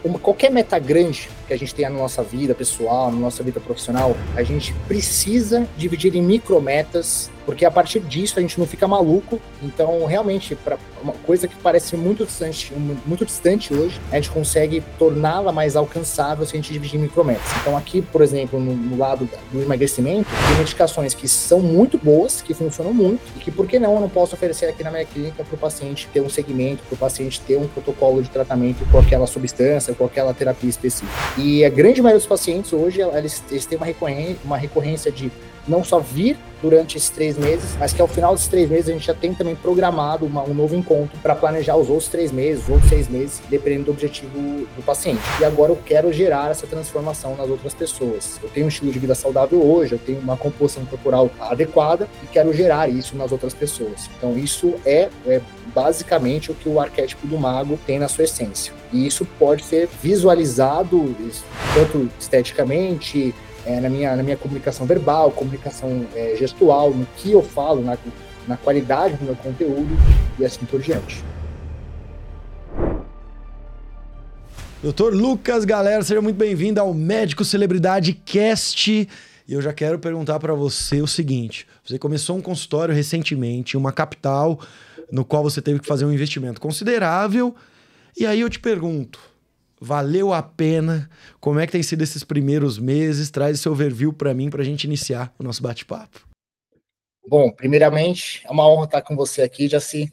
qualquer meta grande que a gente tenha na nossa vida pessoal, na nossa vida profissional, a gente precisa dividir em micrometas, porque a partir disso a gente não fica maluco. Então, realmente, para uma coisa que parece muito distante hoje, a gente consegue torná-la mais alcançável se a gente dividir em micrometas. Então, aqui, por exemplo, no lado do emagrecimento, tem medicações que são muito boas, que funcionam muito, e que, por que não, eu não posso oferecer aqui na minha clínica para o paciente ter um segmento, para o paciente ter um protocolo de tratamento com aquela substância, com aquela terapia específica. E a grande maioria dos pacientes hoje, eles têm uma recorrência de não só vir durante esses 3 meses, mas que ao final desses 3 meses a gente já tem também programado um novo encontro para planejar os outros 3 meses, os outros 6 meses, dependendo do objetivo do paciente. E agora eu quero gerar essa transformação nas outras pessoas. Eu tenho um estilo de vida saudável hoje, eu tenho uma composição corporal adequada e quero gerar isso nas outras pessoas. Então isso é basicamente o que o arquétipo do mago tem na sua essência. E isso pode ser visualizado tanto esteticamente, na minha comunicação verbal, comunicação gestual, no que eu falo, na qualidade do meu conteúdo e assim por diante. Doutor Lucas, galera, seja muito bem-vindo ao Médico Celebridade Cast. E eu já quero perguntar para você o seguinte: você começou um consultório recentemente, uma capital, no qual você teve que fazer um investimento considerável. E aí eu te pergunto, valeu a pena? Como é que tem sido esses primeiros meses? Traz seu overview para mim, para a gente iniciar o nosso bate-papo. Bom, primeiramente, é uma honra estar com você aqui, Jaci.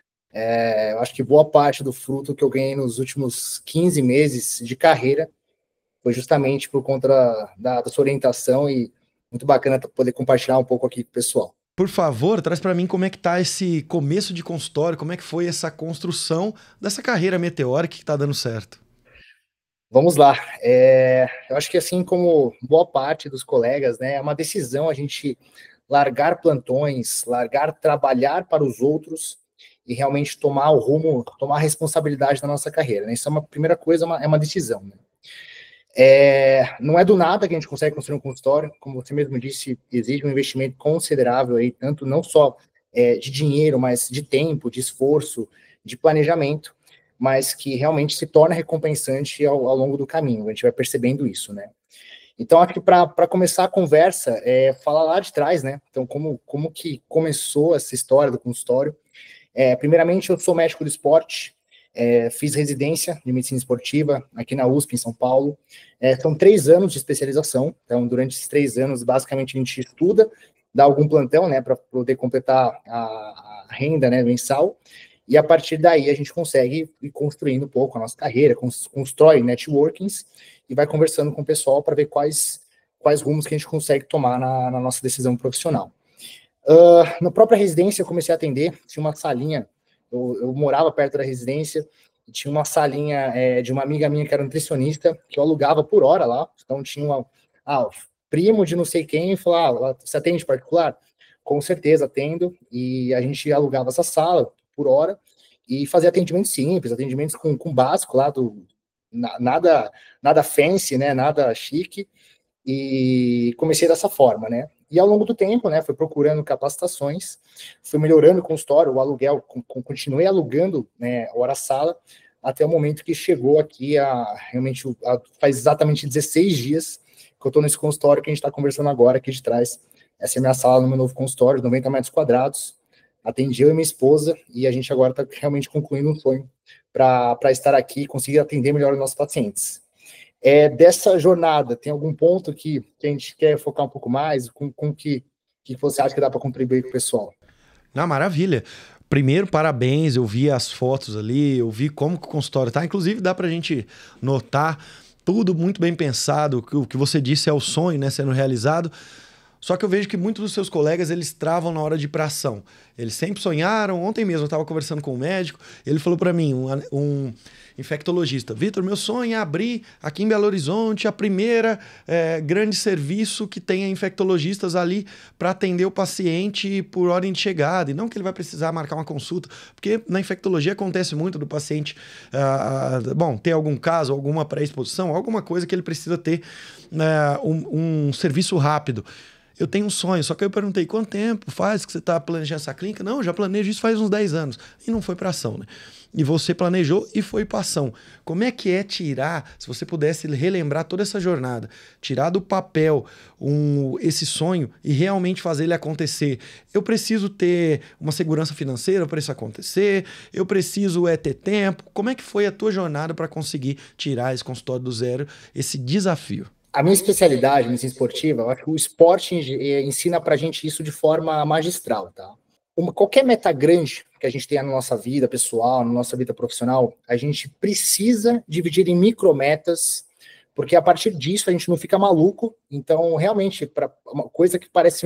Eu acho que boa parte do fruto que eu ganhei nos últimos 15 meses de carreira foi justamente por conta da sua orientação, e muito bacana poder compartilhar um pouco aqui com o pessoal. Por favor, traz para mim como é que tá esse começo de consultório, como é que foi essa construção dessa carreira meteórica que está dando certo. Vamos lá. Eu acho que assim como boa parte dos colegas, né, é uma decisão a gente largar plantões, largar trabalhar para os outros e realmente tomar o rumo, tomar a responsabilidade da nossa carreira, né? Isso é uma primeira coisa, é uma decisão, né? Não é do nada que a gente consegue construir um consultório, como você mesmo disse, exige um investimento considerável aí, tanto não só de dinheiro, mas de tempo, de esforço, de planejamento, mas que realmente se torna recompensante ao longo do caminho. A gente vai percebendo isso, né? Então, acho que para começar a conversa, falar lá de trás, né? Então, como que começou essa história do consultório? Primeiramente, eu sou médico do esporte, fiz residência de medicina esportiva aqui na USP, em São Paulo. São 3 anos de especialização. Então, durante esses 3 anos, basicamente, a gente estuda, dá algum plantão, né, para poder completar a renda, né, mensal. E a partir daí, a gente consegue ir construindo um pouco a nossa carreira, constrói networkings e vai conversando com o pessoal para ver quais rumos que a gente consegue tomar na nossa decisão profissional. Na própria residência, eu comecei a atender, tinha uma salinha, eu morava perto da residência, e tinha uma salinha de uma amiga minha que era nutricionista, que eu alugava por hora lá. Então tinha o primo de não sei quem, falou, você atende particular? Com certeza atendo, e a gente alugava essa sala por hora, e fazia atendimentos simples, atendimentos com básico lá, nada fancy, né, nada chique, e comecei dessa forma, né? E ao longo do tempo, né, fui procurando capacitações, fui melhorando o consultório, o aluguel, continuei alugando, né, hora-sala, até o momento que chegou aqui realmente faz exatamente 16 dias que eu estou nesse consultório que a gente está conversando agora aqui de trás. Essa é a minha sala no meu novo consultório, 90 metros quadrados. Atendi eu e minha esposa, e a gente agora está realmente concluindo um sonho para estar aqui e conseguir atender melhor os nossos pacientes. Dessa jornada, tem algum ponto que a gente quer focar um pouco mais? Com que você acha que dá para contribuir com o pessoal? Maravilha. Primeiro, parabéns, eu vi as fotos ali, eu vi como que o consultório tá. Inclusive, dá pra gente notar tudo muito bem pensado. O que você disse é o sonho, né, sendo realizado. Só que eu vejo que muitos dos seus colegas, eles travam na hora de ir pra ação. Eles sempre sonharam. Ontem mesmo eu estava conversando com um médico, ele falou para mim, um infectologista: Vitor, meu sonho é abrir aqui em Belo Horizonte a primeira grande serviço que tenha infectologistas ali para atender o paciente por ordem de chegada. E não que ele vai precisar marcar uma consulta, porque na infectologia acontece muito do paciente ter algum caso, alguma pré-exposição, alguma coisa que ele precisa ter um serviço rápido. eu tenho um sonho. Só que eu perguntei, quanto tempo faz que você está planejando essa clínica? Não, eu já planejo isso faz uns 10 anos. E não foi para ação, né? E você planejou e foi para ação. Como é que é tirar, se você pudesse relembrar toda essa jornada, tirar do papel esse sonho e realmente fazer ele acontecer? Eu preciso ter uma segurança financeira para isso acontecer? Eu preciso ter tempo? Como é que foi a tua jornada para conseguir tirar esse consultório do zero, esse desafio? A minha especialidade, medicina esportiva, eu acho que o esporte ensina pra gente isso de forma magistral, tá? Qualquer meta grande que a gente tenha na nossa vida pessoal, na nossa vida profissional, a gente precisa dividir em micrometas, porque a partir disso a gente não fica maluco. Então, realmente, para uma coisa que parece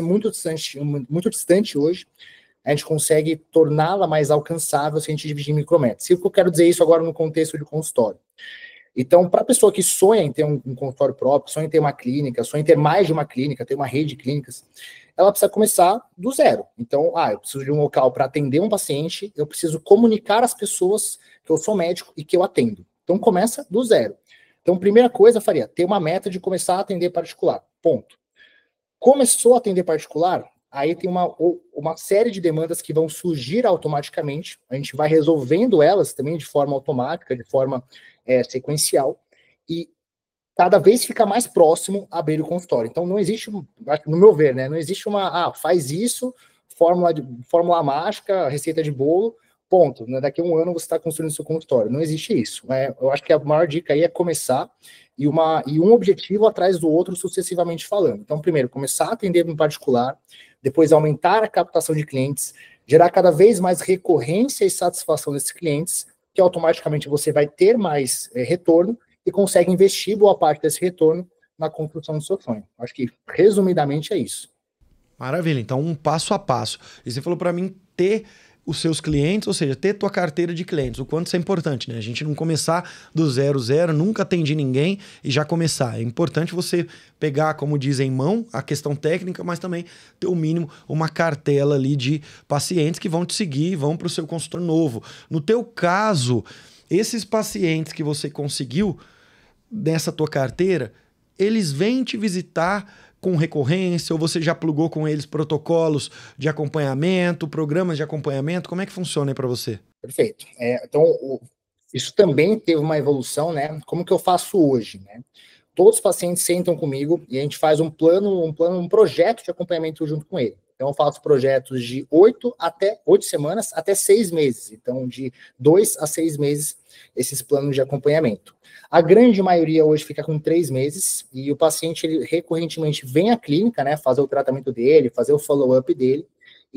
muito distante hoje, a gente consegue torná-la mais alcançável se a gente dividir em micrometas. E o que eu quero dizer isso agora no contexto de consultório? Então, para a pessoa que sonha em ter um consultório próprio, sonha em ter uma clínica, sonha em ter mais de uma clínica, ter uma rede de clínicas, ela precisa começar do zero. Então, eu preciso de um local para atender um paciente, eu preciso comunicar às pessoas que eu sou médico e que eu atendo. Então, começa do zero. Então, primeira coisa, faria ter uma meta de começar a atender particular. Ponto. Começou a atender particular, aí tem uma série de demandas que vão surgir automaticamente, a gente vai resolvendo elas também de forma automática, de forma sequencial, e cada vez fica mais próximo a abrir o consultório. Então não existe, no meu ver, né, não existe faz isso, fórmula mágica, receita de bolo, ponto. Né, daqui a um ano você está construindo seu consultório. Não existe isso. Né? Eu acho que a maior dica aí é começar e um objetivo atrás do outro sucessivamente falando. Então, primeiro, começar a atender em particular, depois aumentar a captação de clientes, gerar cada vez mais recorrência e satisfação desses clientes, que automaticamente você vai ter mais retorno e consegue investir boa parte desse retorno na construção do seu sonho. Acho que, resumidamente, é isso. Maravilha. Então, um passo a passo. E você falou para mim ter os seus clientes, ou seja, ter tua carteira de clientes, o quanto isso é importante, né? A gente não começar do zero, nunca atendi ninguém e já começar. É importante você pegar, como dizem, em mão a questão técnica, mas também ter o mínimo uma cartela ali de pacientes que vão te seguir e vão para o seu consultório novo. No teu caso, esses pacientes que você conseguiu nessa tua carteira, eles vêm te visitar com recorrência, ou você já plugou com eles protocolos de acompanhamento, programas de acompanhamento? Como é que funciona aí para você? Perfeito. Então, isso também teve uma evolução, né? Como que eu faço hoje, né? Todos os pacientes sentam comigo e a gente faz um projeto de acompanhamento junto com ele. Então, eu faço projetos de 8 semanas até 6 meses. Então, de 2 a 6 meses, esses planos de acompanhamento. A grande maioria hoje fica com 3 meses e o paciente, ele recorrentemente vem à clínica, né, fazer o tratamento dele, fazer o follow-up dele. E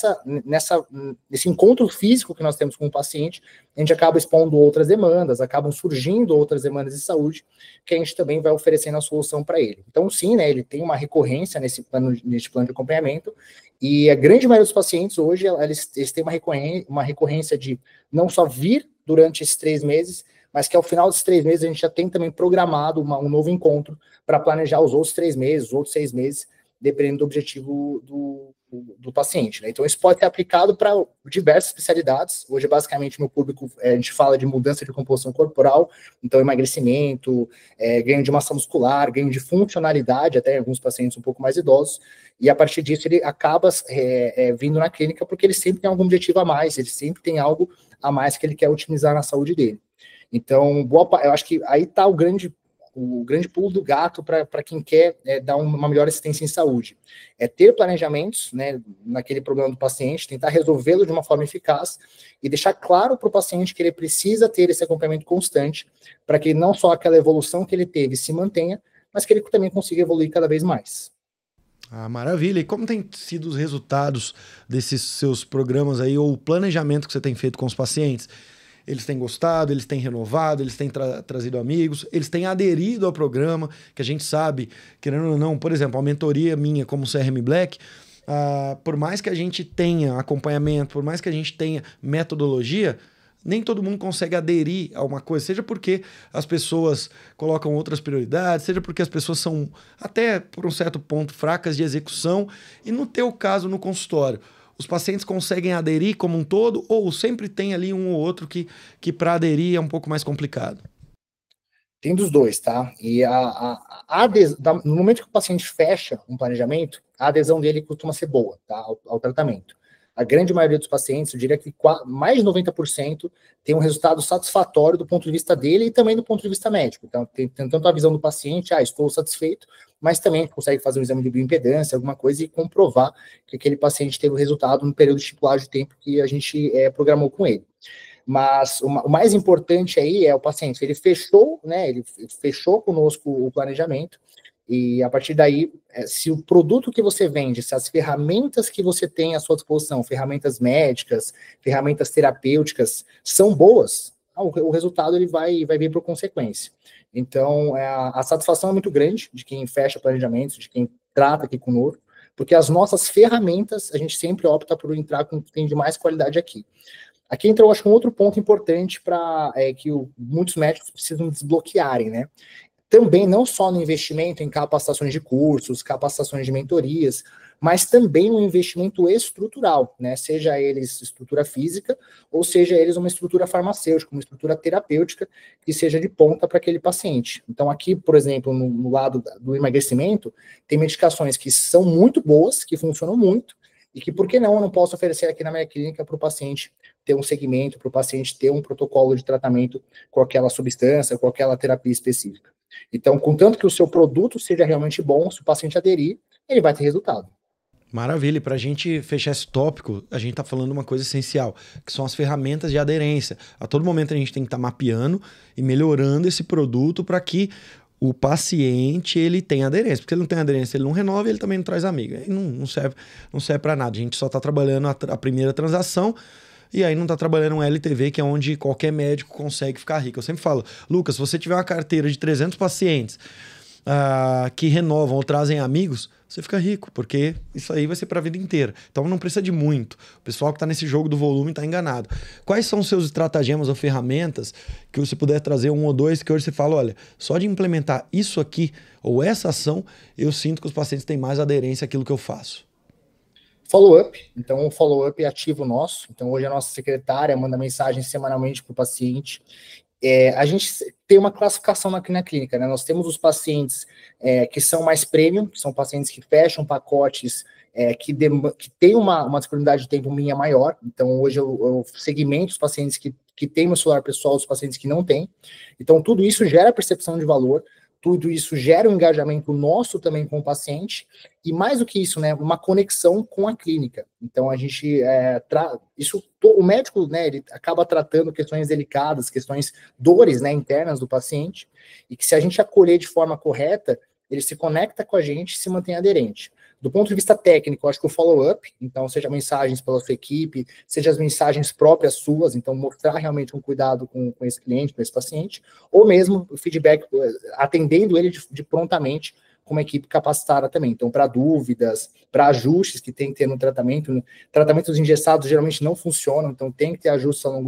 nesse encontro físico que nós temos com o paciente, a gente acaba expondo outras demandas, acabam surgindo outras demandas de saúde, que a gente também vai oferecendo a solução para ele. Então, sim, né, ele tem uma recorrência nesse plano de acompanhamento, e a grande maioria dos pacientes hoje, eles têm uma recorrência de não só vir durante esses 3 meses, mas que ao final desses 3 meses a gente já tem também programado um novo encontro para planejar os outros 3 meses, os outros 6 meses, dependendo do objetivo do paciente. Né? Então, isso pode ser aplicado para diversas especialidades. Hoje, basicamente, no público, a gente fala de mudança de composição corporal, então emagrecimento, ganho de massa muscular, ganho de funcionalidade, até em alguns pacientes um pouco mais idosos, e a partir disso ele acaba vindo na clínica porque ele sempre tem algum objetivo a mais, ele sempre tem algo a mais que ele quer otimizar na saúde dele. Então, eu acho que aí está o grande pulo do gato para quem quer dar uma melhor assistência em saúde. É ter planejamentos, né, naquele problema do paciente, tentar resolvê-lo de uma forma eficaz e deixar claro para o paciente que ele precisa ter esse acompanhamento constante para que não só aquela evolução que ele teve se mantenha, mas que ele também consiga evoluir cada vez mais. Ah, maravilha. E como tem sido os resultados desses seus programas aí, ou o planejamento que você tem feito com os pacientes? Eles têm gostado, eles têm renovado, eles têm trazido amigos, eles têm aderido ao programa, que a gente sabe, querendo ou não, por exemplo, a mentoria minha como CRM Black, por mais que a gente tenha acompanhamento, por mais que a gente tenha metodologia, nem todo mundo consegue aderir a uma coisa, seja porque as pessoas colocam outras prioridades, seja porque as pessoas são, até por um certo ponto, fracas de execução, e no teu caso, no consultório, os pacientes conseguem aderir como um todo ou sempre tem ali um ou outro que para aderir é um pouco mais complicado? Tem dos dois, tá? E no momento que o paciente fecha um planejamento, a adesão dele costuma ser boa, tá? Ao tratamento. A grande maioria dos pacientes, eu diria que mais de 90% tem um resultado satisfatório do ponto de vista dele e também do ponto de vista médico. Então, tem tanto a visão do paciente, estou satisfeito, mas também consegue fazer um exame de bioimpedância, alguma coisa, e comprovar que aquele paciente teve o resultado no período estipulado de tempo que a gente programou com ele. Mas o mais importante aí é o paciente, ele fechou, né, ele fechou conosco o planejamento, e a partir daí, se o produto que você vende, se as ferramentas que você tem à sua disposição, ferramentas médicas, ferramentas terapêuticas, são boas, o resultado ele vai vir por consequência. Então, a satisfação é muito grande de quem fecha planejamentos, de quem trata aqui conosco, porque as nossas ferramentas, a gente sempre opta por entrar com o que tem de mais qualidade aqui. Aqui entra, eu acho, um outro ponto importante para que muitos médicos precisam desbloquearem, né? Também não só no investimento em capacitações de cursos, capacitações de mentorias, mas também no investimento estrutural, né? Seja eles estrutura física, ou seja eles uma estrutura farmacêutica, uma estrutura terapêutica que seja de ponta para aquele paciente. Então aqui, por exemplo, no lado do emagrecimento, tem medicações que são muito boas, que funcionam muito, e que, por que não, eu não posso oferecer aqui na minha clínica para o paciente ter um segmento, para o paciente ter um protocolo de tratamento com aquela substância, com aquela terapia específica. Então, contanto que o seu produto seja realmente bom, se o paciente aderir, ele vai ter resultado. Maravilha, e para a gente fechar esse tópico, a gente está falando uma coisa essencial, que são as ferramentas de aderência. A todo momento a gente tem que estar mapeando e melhorando esse produto para que o paciente ele tenha aderência. Porque se ele não tem aderência, ele não renova, ele também não traz amiga. E não serve para nada. A gente só está trabalhando a primeira transação e aí não está trabalhando um LTV, que é onde qualquer médico consegue ficar rico. Eu sempre falo, Lucas, se você tiver uma carteira de 300 pacientes que renovam ou trazem amigos, você fica rico, porque isso aí vai ser para a vida inteira. Então não precisa de muito. O pessoal que está nesse jogo do volume está enganado. Quais são os seus estratagemas ou ferramentas que você puder trazer um ou dois que hoje você fala, olha, só de implementar isso aqui ou essa ação, eu sinto que os pacientes têm mais aderência àquilo que eu faço? Follow-up. Então, o follow-up é ativo nosso. Então, hoje a nossa secretária manda mensagem semanalmente para o paciente. A gente tem uma classificação aqui na clínica, né? Nós temos os pacientes que são mais premium, que são pacientes que fecham pacotes que têm uma disponibilidade de tempo minha maior. Então, hoje eu segmento os pacientes que têm meu celular pessoal, os pacientes que não têm. Então, tudo isso gera percepção de valor, tudo isso gera um engajamento nosso também com o paciente, e mais do que isso, né, uma conexão com a clínica. Então, a gente, o médico, né, ele acaba tratando questões delicadas, questões, dores, né, internas do paciente, e que se a gente acolher de forma correta, ele se conecta com a gente e se mantém aderente. Do ponto de vista técnico, eu acho que o follow-up, então, seja mensagens pela sua equipe, seja as mensagens próprias suas, então, mostrar realmente um cuidado com esse cliente, com esse paciente, ou mesmo o feedback, atendendo ele de prontamente, com uma equipe capacitada também. Então, para dúvidas, para ajustes que tem que ter no tratamento, né? Tratamentos engessados geralmente não funcionam, então tem que ter ajustes ao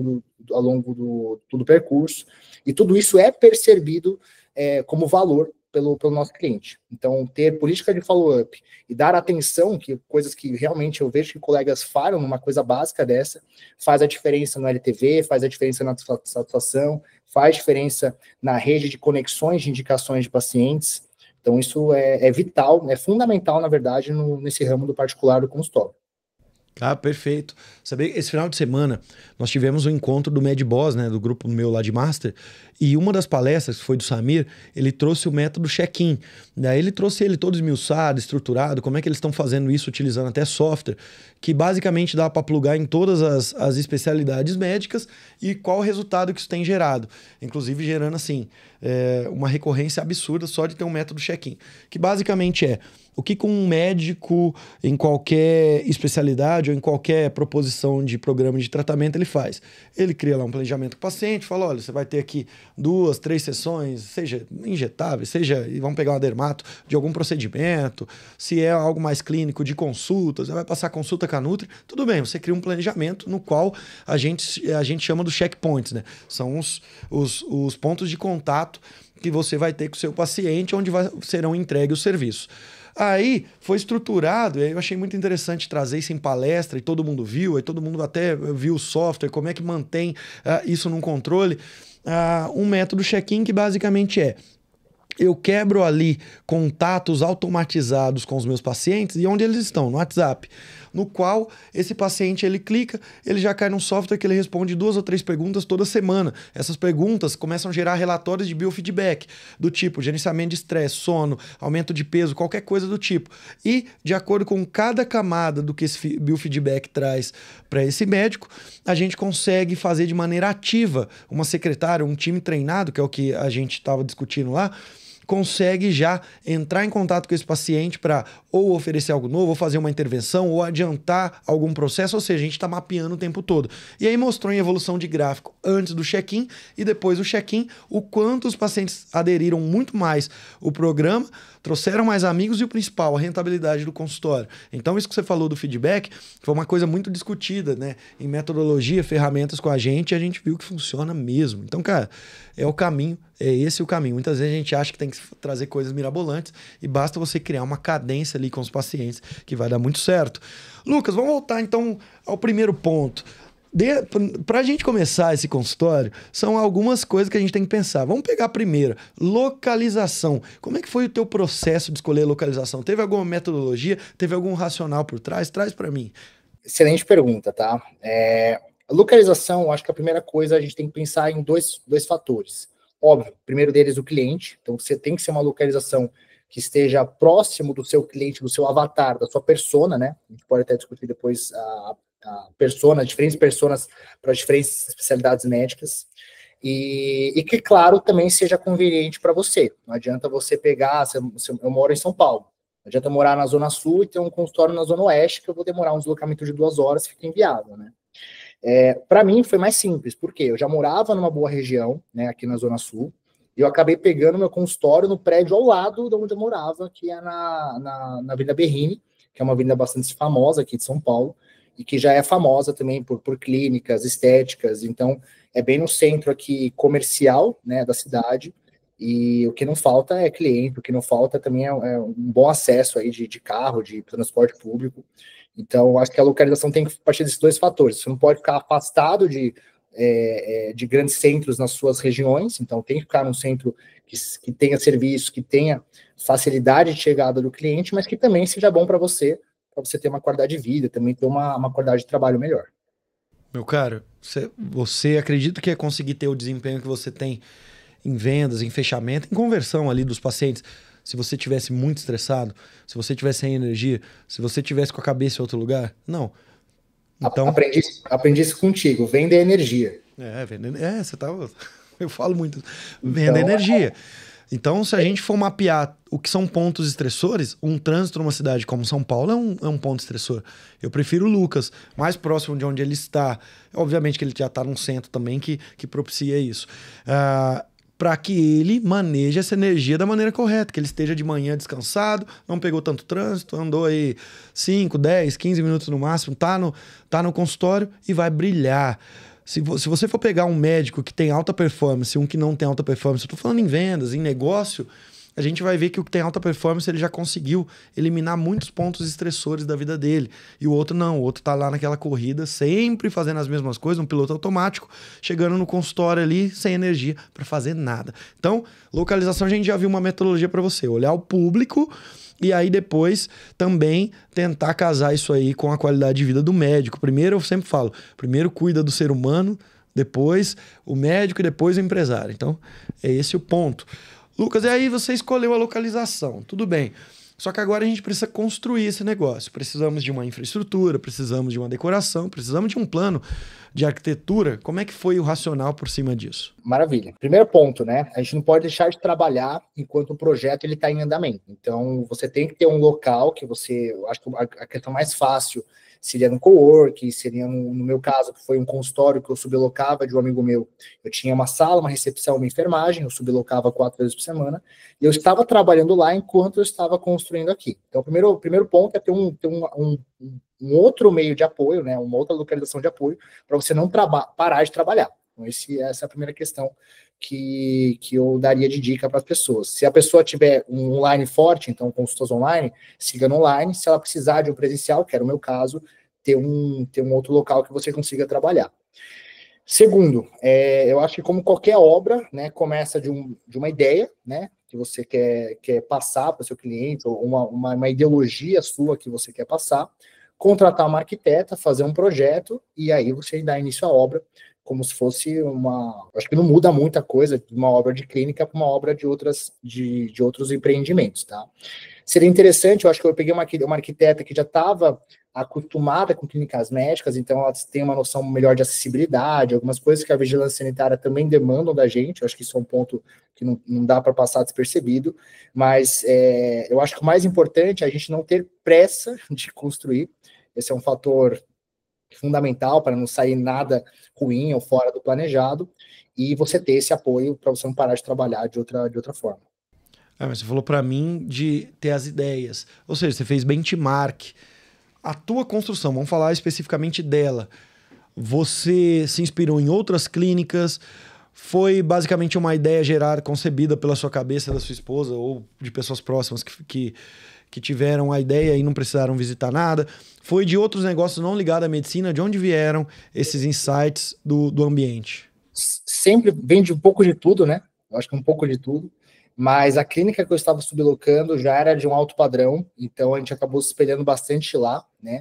longo do percurso, e tudo isso é percebido como valor pelo nosso cliente. Então, ter política de follow-up e dar atenção, que coisas que realmente eu vejo que colegas falham numa coisa básica dessa, faz a diferença no LTV, faz a diferença na satisfação, faz diferença na rede de conexões de indicações de pacientes. Então, isso é vital, é fundamental, na verdade, nesse ramo do particular do consultório. Ah, perfeito. Sabe, esse final de semana nós tivemos um encontro do MedBoss, né, do grupo meu lá de Master, e uma das palestras, que foi do Samir, ele trouxe o método check-in. Daí ele trouxe ele todo esmiuçado, estruturado, como é que eles estão fazendo isso utilizando até software, que basicamente dá para plugar em todas as especialidades médicas e qual o resultado que isso tem gerado. Inclusive gerando, assim, uma recorrência absurda só de ter um método check-in, que basicamente o que um médico em qualquer especialidade ou em qualquer proposição de programa de tratamento ele faz. Ele cria lá um planejamento com o paciente, fala, olha, você vai ter aqui 2, 3 sessões, seja injetável, e vamos pegar uma dermato de algum procedimento, se é algo mais clínico de consultas, você vai passar consulta com a Nutri, tudo bem, você cria um planejamento no qual a gente chama dos checkpoints, né? São os pontos de contato que você vai ter com o seu paciente, onde serão entregues os serviços. Aí foi estruturado, e aí eu achei muito interessante trazer isso em palestra, e todo mundo viu, aí todo mundo até viu o software, como é que mantém isso num controle. um método check-in que basicamente eu quebro ali contatos automatizados com os meus pacientes e onde eles estão, no WhatsApp, no qual esse paciente ele clica, ele já cai num software que ele responde 2 ou 3 perguntas toda semana. Essas perguntas começam a gerar relatórios de biofeedback, do tipo gerenciamento de estresse, sono, aumento de peso, qualquer coisa do tipo. E, de acordo com cada camada do que esse biofeedback traz para esse médico, a gente consegue fazer de maneira ativa. Uma secretária, um time treinado, que é o que a gente estava discutindo lá, consegue já entrar em contato com esse paciente para ou oferecer algo novo, ou fazer uma intervenção, ou adiantar algum processo, ou seja, a gente está mapeando o tempo todo. E aí mostrou em evolução de gráfico antes do check-in e depois do check-in o quanto os pacientes aderiram muito mais o programa, trouxeram mais amigos e o principal, a rentabilidade do consultório. Então isso que você falou do feedback foi uma coisa muito discutida, né? Em metodologia, ferramentas com a gente viu que funciona mesmo. Então, cara, é o caminho, é esse o caminho. Muitas vezes a gente acha que tem que trazer coisas mirabolantes e basta você criar uma cadência ali com os pacientes que vai dar muito certo. Lucas, vamos voltar então ao primeiro ponto. Para a gente começar esse consultório, são algumas coisas que a gente tem que pensar. Vamos pegar a primeira, localização. Como é que foi o teu processo de escolher a localização? Teve alguma metodologia? Teve algum racional por trás? Traz para mim. Excelente pergunta, tá? A localização, eu acho que a primeira coisa a gente tem que pensar em dois fatores. Óbvio, o primeiro deles o cliente. Então, você tem que ser uma localização que esteja próximo do seu cliente, do seu avatar, da sua persona, né? A gente pode até discutir depois a persona, diferentes personas para diferentes especialidades médicas. E que, claro, também seja conveniente para você. Não adianta você pegar, eu moro em São Paulo, não adianta eu morar na Zona Sul e ter um consultório na Zona Oeste, que eu vou demorar um deslocamento de 2 horas, fica inviável, né? Para mim foi mais simples, porque eu já morava numa boa região, né, aqui na Zona Sul, e eu acabei pegando meu consultório no prédio ao lado de onde eu morava, que é na Avenida Berrini, que é uma avenida bastante famosa aqui de São Paulo, e que já é famosa também por clínicas estéticas. Então é bem no centro aqui comercial, né, da cidade, e o que não falta é cliente, o que não falta também é um bom acesso aí de carro, de transporte público. Então, acho que a localização tem que partir desses 2 fatores. Você não pode ficar afastado de grandes centros nas suas regiões, então tem que ficar num centro que tenha serviço, que tenha facilidade de chegada do cliente, mas que também seja bom para você ter uma qualidade de vida, também ter uma qualidade de trabalho melhor. Meu caro, você acredita que é conseguir ter o desempenho que você tem em vendas, em fechamento, em conversão ali dos pacientes, se você tivesse muito estressado, se você tivesse sem energia, se você tivesse com a cabeça em outro lugar? Não. Então, aprendi isso contigo, vender energia. Você tava... Eu falo muito, venda energia. Então, se a gente for mapear o que são pontos estressores, um trânsito numa cidade como São Paulo é um ponto estressor. Eu prefiro o Lucas, mais próximo de onde ele está. Obviamente que ele já está num centro também que propicia isso. Para que ele maneje essa energia da maneira correta, que ele esteja de manhã descansado, não pegou tanto trânsito, andou aí 5, 10, 15 minutos no máximo, tá no consultório e vai brilhar. Se você for pegar um médico que tem alta performance e um que não tem alta performance, eu tô falando em vendas, em negócio, a gente vai ver que o que tem alta performance ele já conseguiu eliminar muitos pontos estressores da vida dele. E o outro não, o outro tá lá naquela corrida, sempre fazendo as mesmas coisas, um piloto automático, chegando no consultório ali sem energia para fazer nada. Então, localização a gente já viu uma metodologia para você, olhar o público e aí depois também tentar casar isso aí com a qualidade de vida do médico. Primeiro, eu sempre falo, primeiro cuida do ser humano, depois o médico e depois o empresário. Então, é esse o ponto. Lucas, e aí você escolheu a localização, tudo bem. Só que agora a gente precisa construir esse negócio. Precisamos de uma infraestrutura, precisamos de uma decoração, precisamos de um plano de arquitetura. Como é que foi o racional por cima disso? Maravilha. Primeiro ponto, né? A gente não pode deixar de trabalhar enquanto o projeto ele está em andamento. Então, você tem que ter um local que você... Eu acho que a questão mais fácil seria no cowork, seria no meu caso, que foi um consultório que eu sublocava de um amigo meu. Eu tinha uma sala, uma recepção, uma enfermagem, eu sublocava 4 vezes por semana, e eu estava trabalhando lá enquanto eu estava construindo aqui. Então, o primeiro ponto é ter um outro meio de apoio, né, uma outra localização de apoio, para você não parar de trabalhar. Então, essa é a primeira questão que eu daria de dica para as pessoas. Se a pessoa tiver um online forte, então consultas online, siga no online. Se ela precisar de um presencial, que era o meu caso, ter um outro local que você consiga trabalhar. Segundo, eu acho que como qualquer obra, né, começa de uma ideia, né, que você quer passar para o seu cliente, ou uma ideologia sua que você quer passar, contratar uma arquiteta, fazer um projeto, e aí você dá início à obra, como se fosse acho que não muda muita coisa de uma obra de clínica para uma obra de outros empreendimentos, tá? Seria interessante, eu acho que eu peguei uma arquiteta que já estava acostumada com clínicas médicas, então ela tem uma noção melhor de acessibilidade, algumas coisas que a vigilância sanitária também demandam da gente, eu acho que isso é um ponto que não dá para passar despercebido, mas eu acho que o mais importante é a gente não ter pressa de construir, esse é um fator fundamental para não sair nada ruim ou fora do planejado, e você ter esse apoio para você não parar de trabalhar de outra forma. Mas você falou para mim de ter as ideias, ou seja, você fez benchmark. A tua construção, vamos falar especificamente dela. Você se inspirou em outras clínicas? Foi basicamente uma ideia gerada, concebida pela sua cabeça, da sua esposa ou de pessoas próximas que tiveram a ideia e não precisaram visitar nada? Foi de outros negócios não ligados à medicina? De onde vieram esses insights do ambiente? Sempre vem de um pouco de tudo, né? Eu acho que um pouco de tudo. Mas a clínica que eu estava sublocando já era de um alto padrão, então a gente acabou se espelhando bastante lá, né?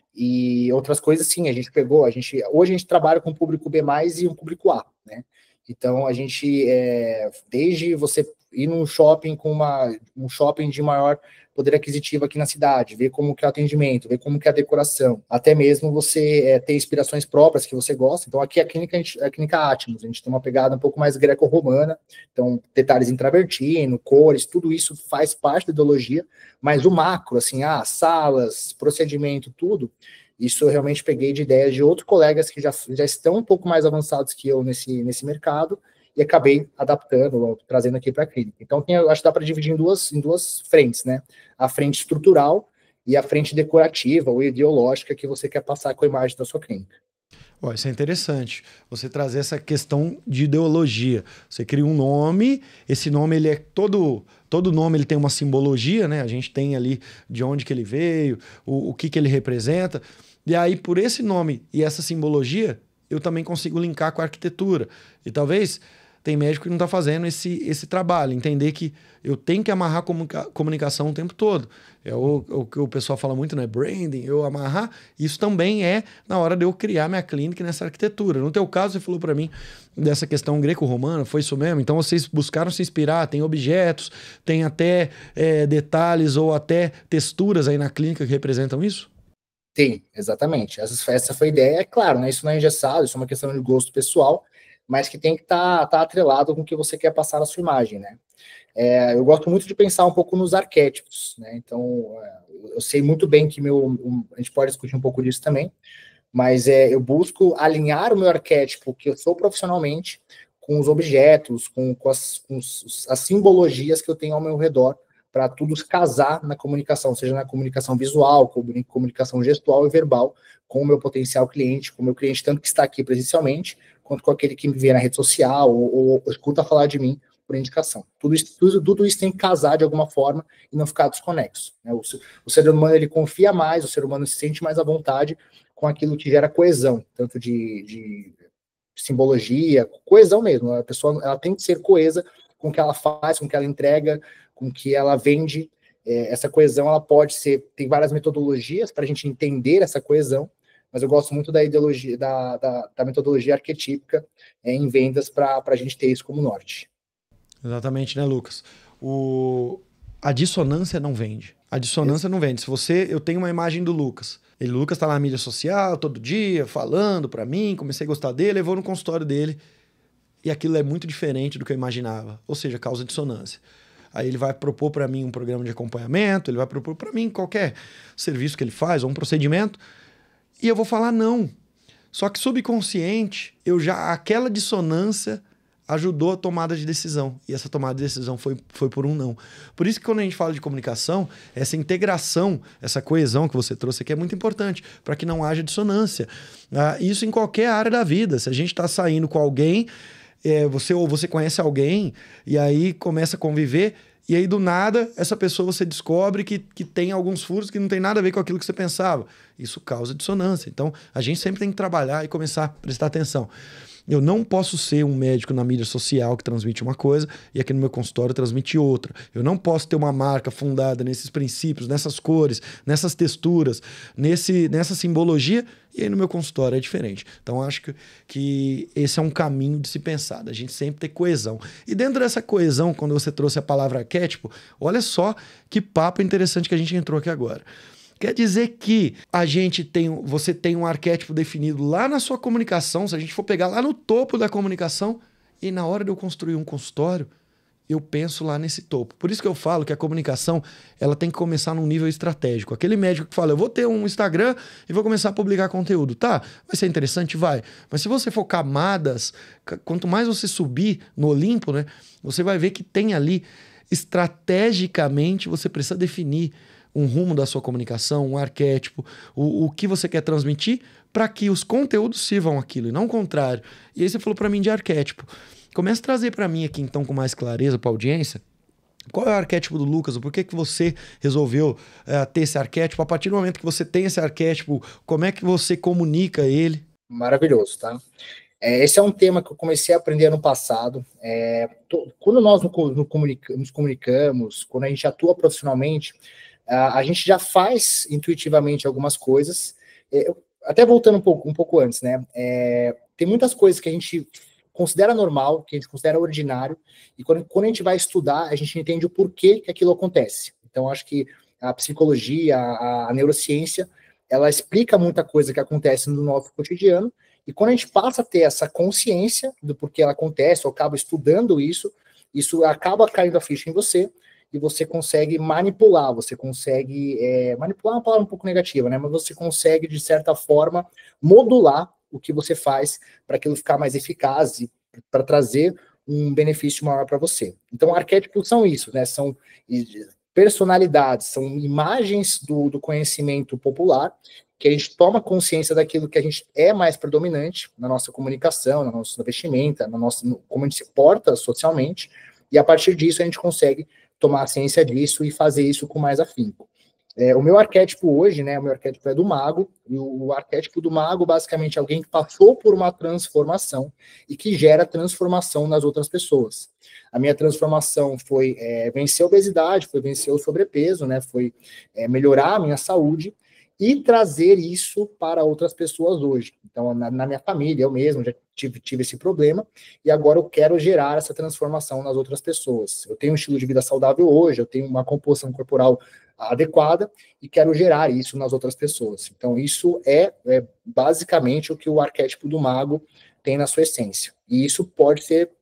E outras coisas, sim, a gente pegou, hoje a gente trabalha com um público B+, e um público A, né? Então, a gente, desde você ir num shopping um shopping de maior poder aquisitivo aqui na cidade, ver como que é o atendimento, ver como que é a decoração, até mesmo você ter inspirações próprias que você gosta. Então, aqui a clínica Atmos, a gente tem uma pegada um pouco mais greco-romana, então, detalhes em travertino, cores, tudo isso faz parte da ideologia, mas o macro, assim, salas, procedimento, tudo, isso eu realmente peguei de ideias de outros colegas que já estão um pouco mais avançados que eu nesse mercado e acabei adaptando, trazendo aqui para a clínica. Então, eu acho que dá para dividir em duas frentes, né? A frente estrutural e a frente decorativa ou ideológica que você quer passar com a imagem da sua clínica. Isso é interessante, você trazer essa questão de ideologia. Você cria um nome, esse nome ele é todo nome ele tem uma simbologia, né? A gente tem ali de onde que ele veio, o que ele representa. E aí, por esse nome e essa simbologia, eu também consigo linkar com a arquitetura. E talvez tem médico que não está fazendo esse trabalho, entender que eu tenho que amarrar comunicação o tempo todo. É o que o pessoal fala muito, né? Branding, eu amarrar. Isso também é na hora de eu criar minha clínica nessa arquitetura. No teu caso, você falou para mim dessa questão greco-romana, foi isso mesmo? Então vocês buscaram se inspirar, tem objetos, tem até detalhes ou até texturas aí na clínica que representam isso? Tem, exatamente. Essa foi a ideia. É claro, né? Isso não é engessado, isso é uma questão de gosto pessoal, mas que tem que estar atrelado com o que você quer passar na sua imagem, né? Eu gosto muito de pensar um pouco nos arquétipos, né? Então, eu sei muito bem que a gente pode discutir um pouco disso também, mas eu busco alinhar o meu arquétipo que eu sou profissionalmente com os objetos, com as simbologias que eu tenho ao meu redor, para tudo casar na comunicação, seja na comunicação visual, comunicação gestual e verbal, com o meu potencial cliente, com o meu cliente tanto que está aqui presencialmente, quanto com aquele que me vê na rede social ou escuta falar de mim por indicação. Tudo isso tem que casar de alguma forma e não ficar desconexo, né? O ser humano ele confia mais, o ser humano se sente mais à vontade com aquilo que gera coesão, tanto de simbologia, coesão mesmo. A pessoa ela tem que ser coesa com o que ela faz, com o que ela entrega, com o que ela vende. Essa coesão ela pode ser, tem várias metodologias para a gente entender essa coesão, mas eu gosto muito da ideologia, da metodologia arquetípica em vendas para a gente ter isso como norte. Exatamente, né, Lucas? A dissonância não vende. A dissonância não vende. Eu tenho uma imagem do Lucas. O Lucas tá na mídia social todo dia, falando pra mim, comecei a gostar dele, eu vou no consultório dele e aquilo é muito diferente do que eu imaginava. Ou seja, causa dissonância. Aí ele vai propor para mim um programa de acompanhamento, ele vai propor para mim qualquer serviço que ele faz ou um procedimento e eu vou falar não. Só que subconsciente, aquela dissonância ajudou a tomada de decisão. E essa tomada de decisão foi por um não. Por isso que quando a gente fala de comunicação, essa integração, essa coesão que você trouxe aqui é muito importante, para que não haja dissonância. Isso em qualquer área da vida. Se a gente está saindo com alguém, você conhece alguém, e aí começa a conviver, E aí, do nada, essa pessoa você descobre que tem alguns furos que não tem nada a ver com aquilo que você pensava. Isso causa dissonância. Então, a gente sempre tem que trabalhar e começar a prestar atenção. Eu não posso ser um médico na mídia social que transmite uma coisa e aqui no meu consultório transmite outra. Eu não posso ter uma marca fundada nesses princípios, nessas cores, nessas texturas, nessa simbologia, e aí no meu consultório é diferente. Então acho que esse é um caminho de se pensar, da gente sempre ter coesão. E dentro dessa coesão, quando você trouxe a palavra arquétipo, olha só que papo interessante que a gente entrou aqui agora. Quer dizer que você tem um arquétipo definido lá na sua comunicação, se a gente for pegar lá no topo da comunicação, e na hora de eu construir um consultório, eu penso lá nesse topo. Por isso que eu falo que a comunicação ela tem que começar num nível estratégico. Aquele médico que fala, eu vou ter um Instagram e vou começar a publicar conteúdo. Tá, vai ser interessante? Vai. Mas se você for camadas, quanto mais você subir no Olimpo, né, você vai ver que tem ali, estrategicamente, você precisa definir um rumo da sua comunicação, um arquétipo, o que você quer transmitir para que os conteúdos sirvam aquilo e não o contrário. E aí você falou para mim de arquétipo. Começa a trazer para mim aqui então com mais clareza para a audiência. Qual é o arquétipo do Lucas? Por que você resolveu ter esse arquétipo? A partir do momento que você tem esse arquétipo, como é que você comunica ele? Maravilhoso, tá? Esse é um tema que eu comecei a aprender ano passado. Quando nós nos comunicamos, quando a gente atua profissionalmente, a gente já faz intuitivamente algumas coisas. Até voltando um pouco antes, né? Tem muitas coisas que a gente considera normal, que a gente considera ordinário, e quando a gente vai estudar, a gente entende o porquê que aquilo acontece. Então, acho que a psicologia, a neurociência, ela explica muita coisa que acontece no nosso cotidiano, e quando a gente passa a ter essa consciência do porquê ela acontece, ou acaba estudando isso acaba caindo a ficha em você, e você consegue manipular, manipular é uma palavra um pouco negativa, né? Mas você consegue, de certa forma, modular o que você faz para aquilo ficar mais eficaz e para trazer um benefício maior para você. Então, arquétipos são isso, né? São personalidades, são imagens do conhecimento popular, que a gente toma consciência daquilo que a gente é mais predominante na nossa comunicação, na nossa vestimenta, como a gente se porta socialmente, e a partir disso a gente consegue tomar ciência disso e fazer isso com mais afinco. O meu arquétipo hoje, né, o meu arquétipo é do mago, e o arquétipo do mago, basicamente, é alguém que passou por uma transformação e que gera transformação nas outras pessoas. A minha transformação foi vencer a obesidade, foi vencer o sobrepeso, né, foi melhorar a minha saúde e trazer isso para outras pessoas hoje. Então, na minha família, eu mesmo já tive esse problema, e agora eu quero gerar essa transformação nas outras pessoas. Eu tenho um estilo de vida saudável hoje, eu tenho uma composição corporal adequada, e quero gerar isso nas outras pessoas. Então, isso é basicamente o que o arquétipo do mago tem na sua essência. E isso pode ser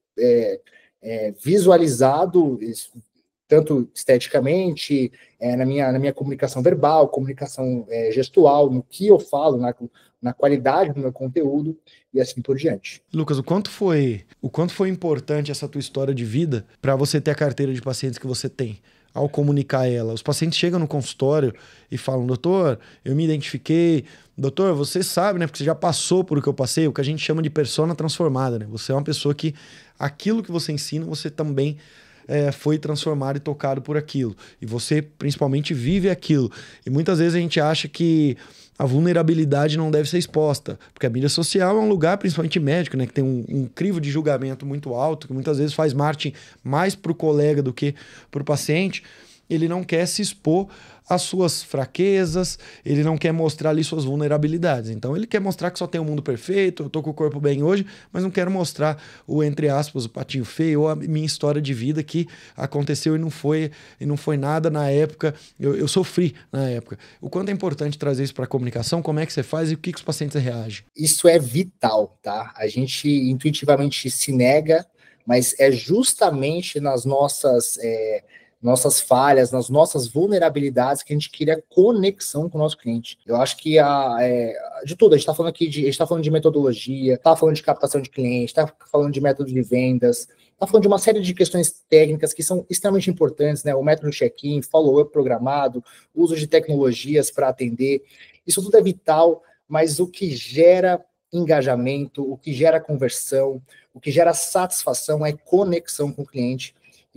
visualizado tanto esteticamente, na minha comunicação verbal, comunicação gestual, no que eu falo, na qualidade do meu conteúdo, e assim por diante. Lucas, o quanto foi importante essa tua história de vida para você ter a carteira de pacientes que você tem? Ao comunicar ela, os pacientes chegam no consultório e falam, doutor, eu me identifiquei, doutor, você sabe, né, porque você já passou por o que eu passei, o que a gente chama de persona transformada, né? Você é uma pessoa que aquilo que você ensina, você também foi transformado e tocado por aquilo. E você, principalmente, vive aquilo. E muitas vezes a gente acha que a vulnerabilidade não deve ser exposta, porque a mídia social é um lugar, principalmente médico, né, que tem um crivo de julgamento muito alto, que muitas vezes faz marketing mais para o colega do que para o paciente. Ele não quer se expor às suas fraquezas, ele não quer mostrar ali suas vulnerabilidades. Então ele quer mostrar que só tem um mundo perfeito, eu tô com o corpo bem hoje, mas não quero mostrar o, entre aspas, o patinho feio ou a minha história de vida que aconteceu e não foi nada na época, eu sofri na época. O quanto é importante trazer isso para a comunicação, como é que você faz e o que os pacientes reagem? Isso é vital, tá? A gente intuitivamente se nega, mas é justamente nas nossas falhas, nas nossas vulnerabilidades, que a gente cria conexão com o nosso cliente. Eu acho que de tudo, a gente está falando aqui a gente está falando de metodologia, está falando de captação de cliente, está falando de método de vendas, está falando de uma série de questões técnicas que são extremamente importantes, né? O método check-in, follow-up programado, uso de tecnologias para atender, isso tudo é vital, mas o que gera engajamento, o que gera conversão, o que gera satisfação é conexão com o cliente.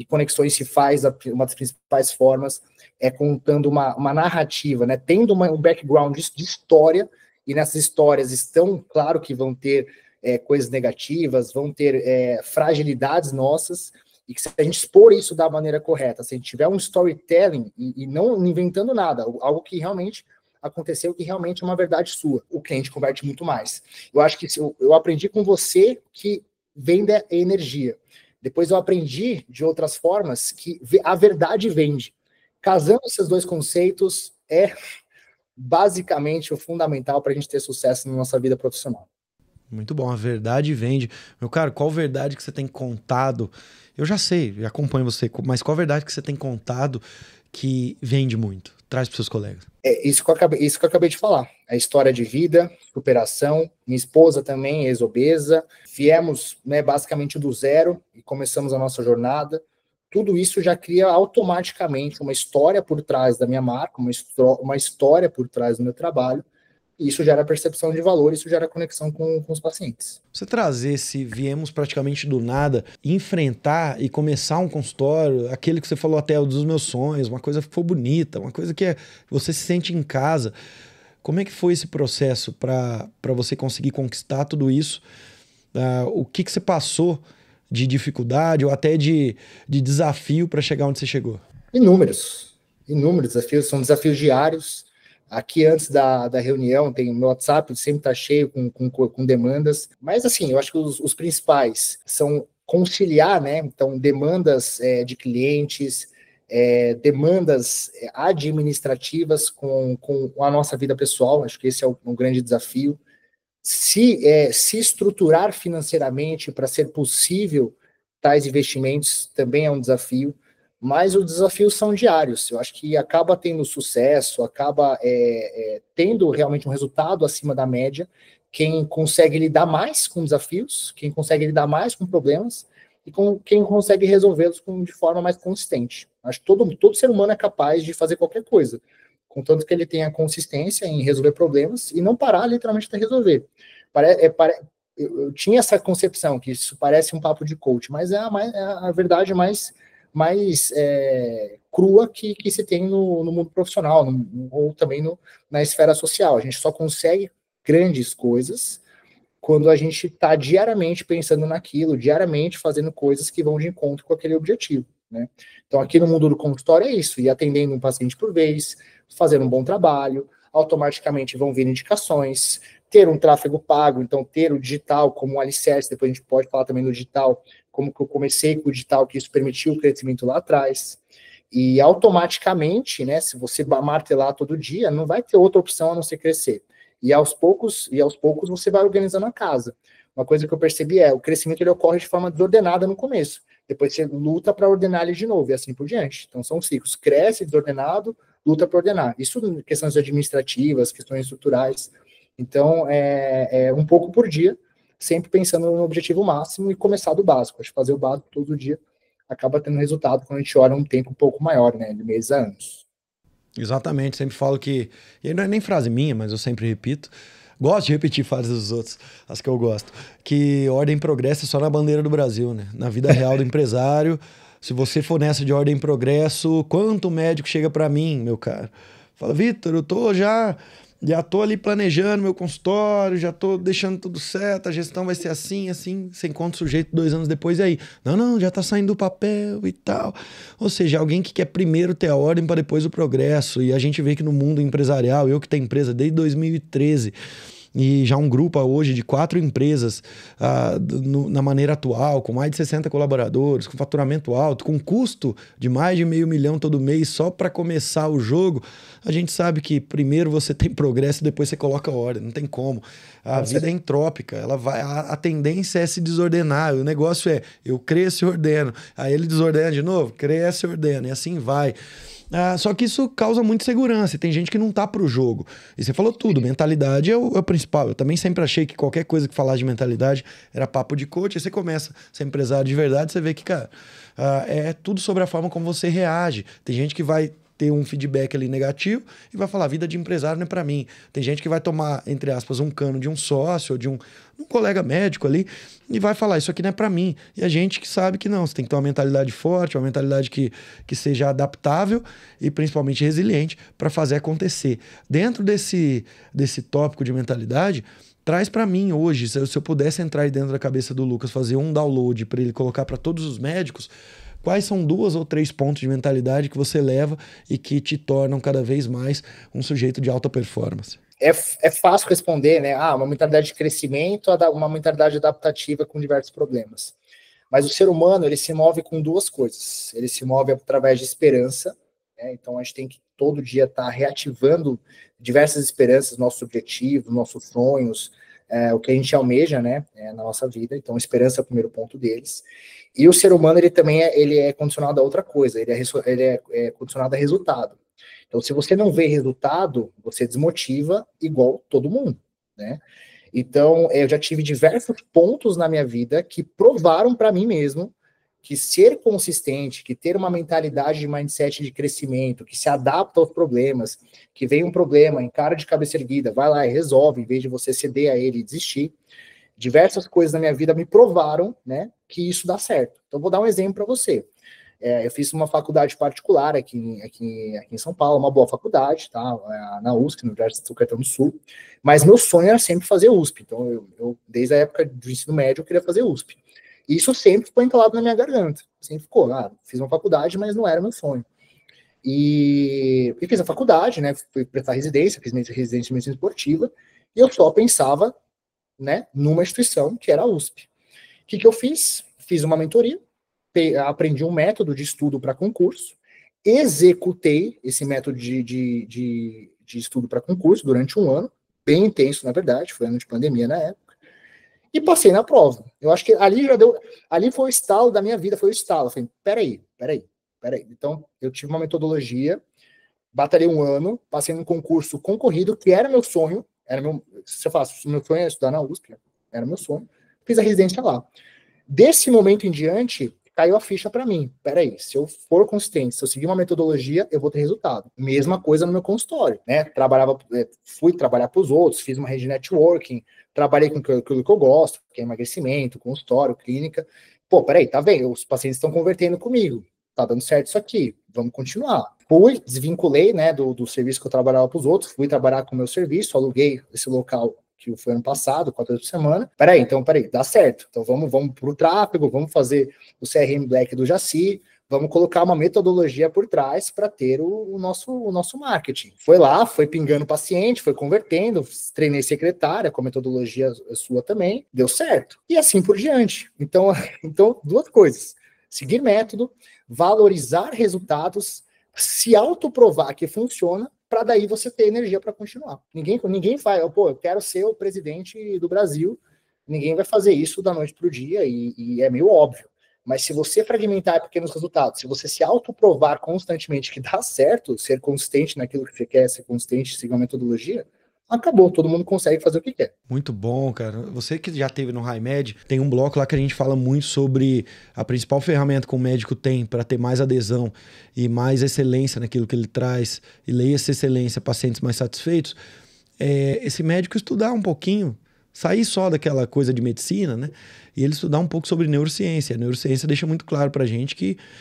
e conexões se faz, uma das principais formas é contando uma narrativa, né? Tendo um background de história, e nessas histórias estão, claro que vão ter coisas negativas, vão ter fragilidades nossas, e que se a gente expor isso da maneira correta, se a gente tiver um storytelling e não inventando nada, algo que realmente aconteceu, que realmente é uma verdade sua, o cliente converte muito mais. Eu acho que eu aprendi com você que venda é energia. Depois eu aprendi de outras formas que a verdade vende. Casando esses dois conceitos é basicamente o fundamental para a gente ter sucesso na nossa vida profissional. Muito bom, a verdade vende. Meu caro, qual verdade que você tem contado? Eu já sei, já acompanho você, mas qual verdade que você tem contado que vende muito? Traz para os seus colegas. Isso que eu acabei de falar. A história de vida, superação. Minha esposa também, ex-obesa. Viemos, né, basicamente do zero e começamos a nossa jornada. Tudo isso já cria automaticamente uma história por trás da minha marca, uma história por trás do meu trabalho. E isso gera percepção de valor, isso gera conexão com os pacientes. Você trazer esse viemos praticamente do nada, enfrentar e começar um consultório, aquele que você falou até, dos meus sonhos, uma coisa que ficou bonita, uma coisa que você se sente em casa. Como é que foi esse processo para você conseguir conquistar tudo isso? O que você passou de dificuldade ou até de desafio para chegar onde você chegou? Inúmeros desafios, são desafios diários. Aqui, antes da reunião, tem o meu WhatsApp, sempre está cheio com demandas. Mas, assim, eu acho que os principais são conciliar, né? Então, demandas de clientes, demandas administrativas com a nossa vida pessoal. Acho que esse é um grande desafio. Se estruturar financeiramente para ser possível tais investimentos também é um desafio. Mas os desafios são diários. Eu acho que acaba tendo sucesso, acaba tendo realmente um resultado acima da média quem consegue lidar mais com desafios, quem consegue lidar mais com problemas e com quem consegue resolvê-los de forma mais consistente. Acho que todo ser humano é capaz de fazer qualquer coisa, contanto que ele tenha consistência em resolver problemas e não parar literalmente de resolver. Eu tinha essa concepção que isso parece um papo de coach, mas é a verdade mais crua que se tem no mundo profissional, ou também na esfera social. A gente só consegue grandes coisas quando a gente está diariamente pensando naquilo, diariamente fazendo coisas que vão de encontro com aquele objetivo, né? Então, aqui no mundo do consultório é isso, e atendendo um paciente por vez, fazendo um bom trabalho, automaticamente vão vir indicações, ter um tráfego pago, então ter o digital como um alicerce, depois a gente pode falar também do digital, como que eu comecei com o digital, que isso permitiu o crescimento lá atrás, e automaticamente, né, se você martelar todo dia, não vai ter outra opção a não ser crescer, e aos poucos você vai organizando a casa. Uma coisa que eu percebi o crescimento ele ocorre de forma desordenada no começo, depois você luta para ordenar ele de novo, e assim por diante. Então são ciclos, cresce desordenado, luta para ordenar. Isso questões administrativas, questões estruturais. Então, um pouco por dia, sempre pensando no objetivo máximo e começar do básico. Acho que fazer o básico todo dia acaba tendo resultado quando a gente olha um tempo um pouco maior, né, de meses a anos. Exatamente, sempre falo que, e não é nem frase minha, mas eu sempre repito, gosto de repetir frases dos outros, as que eu gosto, que ordem e progresso é só na bandeira do Brasil, né? Na vida real do empresário, se você for nessa de ordem e progresso, quanto médico chega para mim, meu cara? Fala, Vitor, eu tô já tô ali planejando meu consultório, já tô deixando tudo certo, a gestão vai ser assim, você encontra o sujeito 2 anos depois e aí, não, já tá saindo do papel e tal. Ou seja, alguém que quer primeiro ter a ordem para depois o progresso, e a gente vê que no mundo empresarial, eu que tenho empresa desde 2013, e já um grupo hoje de 4 empresas na maneira atual, com mais de 60 colaboradores, com faturamento alto, com custo de mais de $500 mil todo mês só para começar o jogo, a gente sabe que primeiro você tem progresso e depois você coloca ordem, não tem como. A vida é entrópica, a tendência é se desordenar, o negócio é eu cresço e ordeno, aí ele desordena de novo, cresce e ordena, e assim vai. Só que isso causa muita segurança, e tem gente que não tá pro jogo. E você falou tudo, mentalidade é o principal. Eu também sempre achei que qualquer coisa que falasse de mentalidade era papo de coach. Aí você começa a ser empresário de verdade, você vê que, cara, é tudo sobre a forma como você reage. Tem gente que vai ter um feedback ali negativo e vai falar, vida de empresário não é para mim. Tem gente que vai tomar, entre aspas, um cano de um sócio ou de um colega médico ali e vai falar, isso aqui não é para mim. E a gente que sabe que não, você tem que ter uma mentalidade forte, uma mentalidade que seja adaptável e principalmente resiliente para fazer acontecer. Dentro desse tópico de mentalidade, traz para mim hoje, se eu pudesse entrar aí dentro da cabeça do Lucas, fazer um download para ele colocar para todos os médicos, quais são 2 ou 3 pontos de mentalidade que você leva e que te tornam cada vez mais um sujeito de alta performance? É fácil responder, né? Uma mentalidade de crescimento, uma mentalidade adaptativa com diversos problemas. Mas o ser humano, ele se move com 2 coisas. Ele se move através de esperança, né? Então a gente tem que todo dia estar reativando diversas esperanças, nossos objetivos, nossos sonhos, o que a gente almeja, né, na nossa vida. Então esperança é o primeiro ponto deles. E o ser humano, ele também é condicionado a outra coisa, ele é condicionado a resultado. Então, se você não vê resultado, você desmotiva igual todo mundo, né? Então, eu já tive diversos pontos na minha vida que provaram para mim mesmo que ser consistente, que ter uma mentalidade de mindset de crescimento, que se adapta aos problemas, que vem um problema, encara de cabeça erguida, vai lá e resolve, em vez de você ceder a ele e desistir. Diversas coisas na minha vida me provaram, né, que isso dá certo. Então, vou dar um exemplo para você. Eu fiz uma faculdade particular aqui em São Paulo, uma boa faculdade, tá? Na USP, no Universidade de São Caetano do Sul. Mas meu sonho era sempre fazer USP. Então, eu desde a época do ensino médio, eu queria fazer USP. E isso sempre ficou entalado na minha garganta. Sempre ficou, fiz uma faculdade, mas não era meu sonho. E fiz a faculdade, né? Fui prestar residência, fiz minha residência de medicina esportiva, e eu só pensava, né, numa instituição que era a USP. O que eu fiz? Fiz uma mentoria, aprendi um método de estudo para concurso, executei esse método de estudo para concurso durante um ano, bem intenso, na verdade, foi ano de pandemia na época, e passei na prova. Eu acho que ali foi o estalo da minha vida, foi o estalo. Eu falei, peraí. Então, eu tive uma metodologia, batalhei um ano, passei num concurso concorrido, que era meu sonho, se eu faço, meu sonho é estudar na USP, era meu sonho, fiz a residência lá. Desse momento em diante, caiu a ficha para mim. Peraí, se eu for consistente, se eu seguir uma metodologia, eu vou ter resultado. Mesma coisa no meu consultório, né? Fui trabalhar para os outros, fiz uma rede de networking, trabalhei com aquilo que eu gosto, que é emagrecimento, consultório, clínica. Pô, peraí, tá vendo? Os pacientes estão convertendo comigo. Tá dando certo isso aqui, vamos continuar. Desvinculei, né, do serviço que eu trabalhava para os outros, fui trabalhar com o meu serviço, aluguei esse local que foi ano passado, 4 vezes por semana. Peraí, dá certo. Então vamos para o tráfego, vamos fazer o CRM Black do Jaci, vamos colocar uma metodologia por trás para ter o nosso marketing. Foi lá, foi pingando paciente, foi convertendo, treinei secretária com a metodologia sua também, deu certo. E assim por diante. Então 2 coisas. Seguir método, valorizar resultados, se autoprovar que funciona, para daí você ter energia para continuar. Ninguém vai, eu quero ser o presidente do Brasil, ninguém vai fazer isso da noite para o dia, e é meio óbvio. Mas se você fragmentar pequenos resultados, se você se autoprovar constantemente que dá certo, ser consistente naquilo que você quer, ser consistente, seguir uma metodologia, acabou, todo mundo consegue fazer o que quer. Muito bom, cara. Você que já teve no HiMed, tem um bloco lá que a gente fala muito sobre a principal ferramenta que o médico tem para ter mais adesão e mais excelência naquilo que ele traz, e leia essa excelência, pacientes mais satisfeitos, esse médico estudar um pouquinho, sair só daquela coisa de medicina, né? E ele estudar um pouco sobre neurociência. A neurociência deixa muito claro pra gente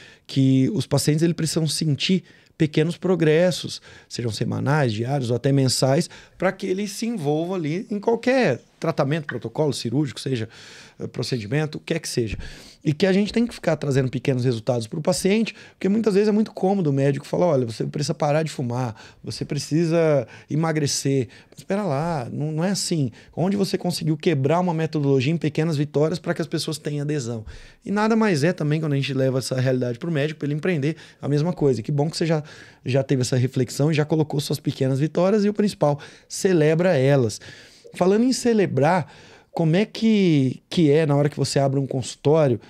que os pacientes eles precisam sentir pequenos progressos, sejam semanais, diários ou até mensais, para que ele se envolva ali em qualquer tratamento, protocolo cirúrgico, seja procedimento, o que é que seja. E que a gente tem que ficar trazendo pequenos resultados para o paciente, porque muitas vezes é muito cômodo o médico falar, olha, você precisa parar de fumar, você precisa emagrecer. Mas espera lá, não é assim. Onde você conseguiu quebrar uma metodologia em pequenas vitórias para que as pessoas tenham adesão. E nada mais é também quando a gente leva essa realidade para o médico, para ele empreender a mesma coisa. Que bom que você já teve essa reflexão e já colocou suas pequenas vitórias e o principal, celebra elas. Falando em celebrar, como é que é na hora que você abre um consultório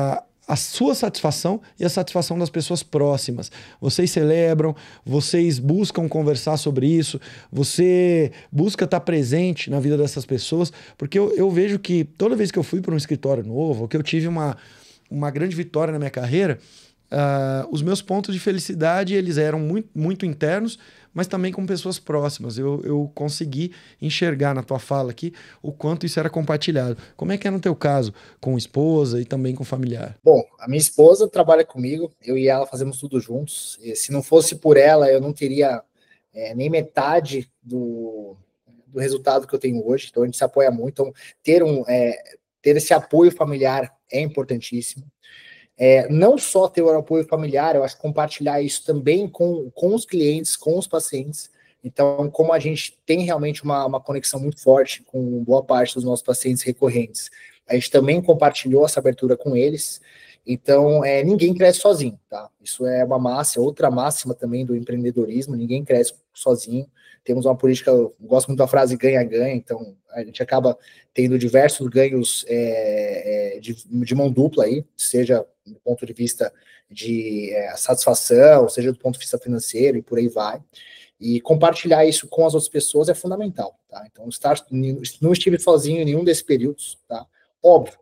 a sua satisfação e a satisfação das pessoas próximas? Vocês celebram, vocês buscam conversar sobre isso, você busca estar presente na vida dessas pessoas, porque eu vejo que toda vez que eu fui para um escritório novo, ou que eu tive uma grande vitória na minha carreira, os meus pontos de felicidade, eles eram muito, muito internos, mas também com pessoas próximas. Eu consegui enxergar na tua fala aqui o quanto isso era compartilhado. Como é que é no teu caso, com esposa e também com familiar? Bom, a minha esposa trabalha comigo, eu e ela fazemos tudo juntos. E se não fosse por ela, eu não teria nem metade do resultado que eu tenho hoje. Então a gente se apoia muito. Então ter esse apoio familiar é importantíssimo. Não só ter o apoio familiar, eu acho que compartilhar isso também com os clientes, com os pacientes. Então, como a gente tem realmente uma conexão muito forte com boa parte dos nossos pacientes recorrentes, a gente também compartilhou essa abertura com eles. Então, ninguém cresce sozinho, tá? Isso é uma máxima, outra máxima também do empreendedorismo, ninguém cresce sozinho. Temos uma política, eu gosto muito da frase ganha-ganha, então a gente acaba tendo diversos ganhos de mão dupla aí, seja do ponto de vista de satisfação, seja do ponto de vista financeiro e por aí vai. E compartilhar isso com as outras pessoas é fundamental, tá? Então, não estive sozinho em nenhum desses períodos, tá? Óbvio.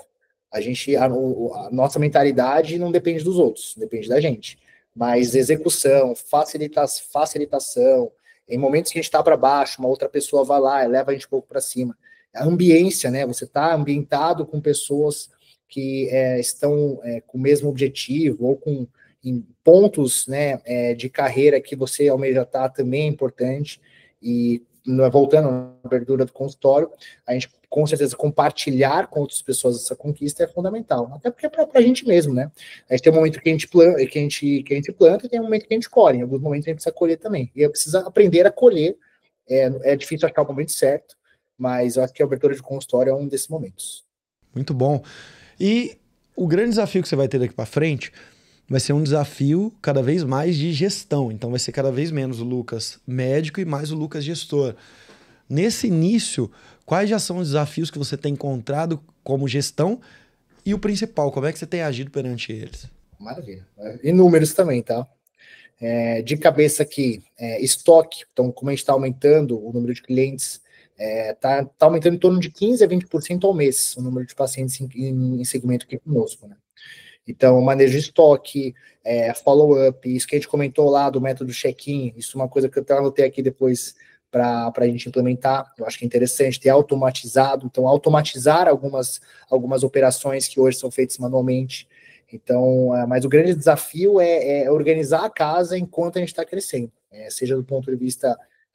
A nossa mentalidade não depende dos outros, depende da gente. Mas execução, facilitação, em momentos que a gente está para baixo, uma outra pessoa vai lá e leva a gente um pouco para cima. A ambiência, né? Você está ambientado com pessoas que estão com o mesmo objetivo ou em pontos, né, de carreira que você almeja estar também é importante. E voltando à abertura do consultório, a gente com certeza compartilhar com outras pessoas essa conquista é fundamental, até porque é para a gente mesmo, né? A gente tem um momento que a gente planta, e tem um momento que a gente colhe. Em alguns momentos a gente precisa colher também. E precisa aprender a colher. É difícil achar o momento certo, mas eu acho que a abertura de consultório é um desses momentos. Muito bom. E o grande desafio que você vai ter daqui para frente vai ser um desafio cada vez mais de gestão. Então vai ser cada vez menos o Lucas médico e mais o Lucas gestor. Nesse início, quais já são os desafios que você tem encontrado como gestão e o principal, como é que você tem agido perante eles? Maravilha. E números também, tá? De cabeça aqui, estoque. Então, como a gente está aumentando o número de clientes, tá aumentando em torno de 15% a 20% ao mês o número de pacientes em segmento aqui conosco, né? Então, manejo de estoque, follow-up, isso que a gente comentou lá do método check-in, isso é uma coisa que eu até anotei aqui depois para a gente implementar. Eu acho que é interessante ter automatizado, então automatizar algumas operações que hoje são feitas manualmente. Então, mas o grande desafio é organizar a casa enquanto a gente está crescendo, seja do ponto de vista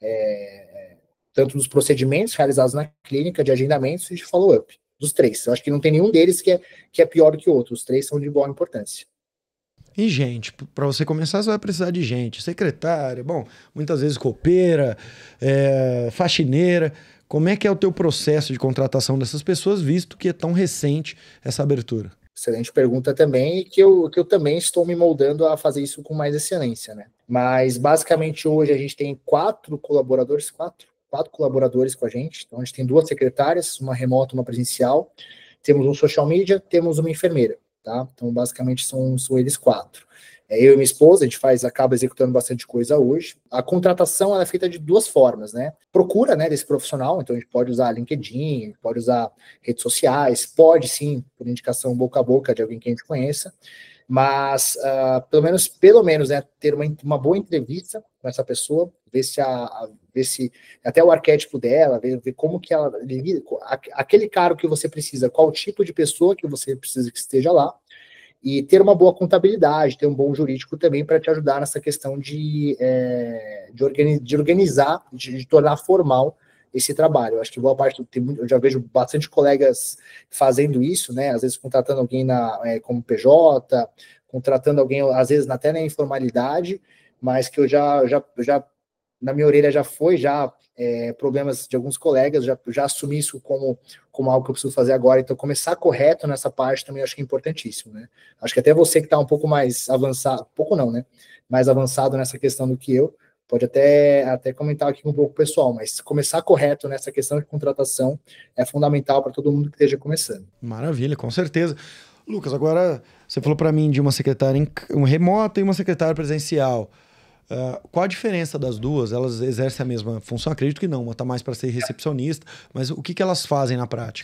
tanto dos procedimentos realizados na clínica, de agendamentos e de follow-up, dos três. Eu acho que não tem nenhum deles que é pior do que o outro, os três são de igual importância. E gente, para você começar, você vai precisar de gente, secretária, bom, muitas vezes copeira, faxineira. Como é que é o teu processo de contratação dessas pessoas, visto que é tão recente essa abertura? Excelente pergunta também, e que eu também estou me moldando a fazer isso com mais excelência, né? Mas, basicamente, hoje a gente tem quatro colaboradores com a gente. Então, a gente tem 2 secretárias, uma remota, uma presencial. Temos um social media, temos uma enfermeira, tá? Então, basicamente, são eles 4. Eu e minha esposa, a gente acaba executando bastante coisa hoje. A contratação ela é feita de 2 formas, né? Procura, né, desse profissional, então a gente pode usar LinkedIn, pode usar redes sociais, pode sim, por indicação boca a boca de alguém que a gente conheça, mas pelo menos, né, ter uma boa entrevista com essa pessoa, ver se até o arquétipo dela, ver como que ela aquele cargo que você precisa, qual tipo de pessoa que você precisa que esteja lá, e ter uma boa contabilidade, ter um bom jurídico também para te ajudar nessa questão de organizar, de tornar formal esse trabalho. Eu acho que boa parte, eu já vejo bastante colegas fazendo isso, né? Às vezes contratando alguém como PJ, contratando alguém, às vezes até na informalidade, mas que eu já na minha orelha já problemas de alguns colegas, já assumi isso como algo que eu preciso fazer agora. Então, começar correto nessa parte também eu acho que é importantíssimo, né? Acho que até você que está um pouco mais avançado, pouco não, né? Mais avançado nessa questão do que eu, pode até comentar aqui um pouco pessoal, mas começar correto nessa questão de contratação é fundamental para todo mundo que esteja começando. Maravilha, com certeza. Lucas, agora você falou para mim de uma secretária remota e uma secretária presencial. Qual a diferença das duas? Elas exercem a mesma função? Acredito que não, uma está mais para ser recepcionista, mas o que elas fazem na prática?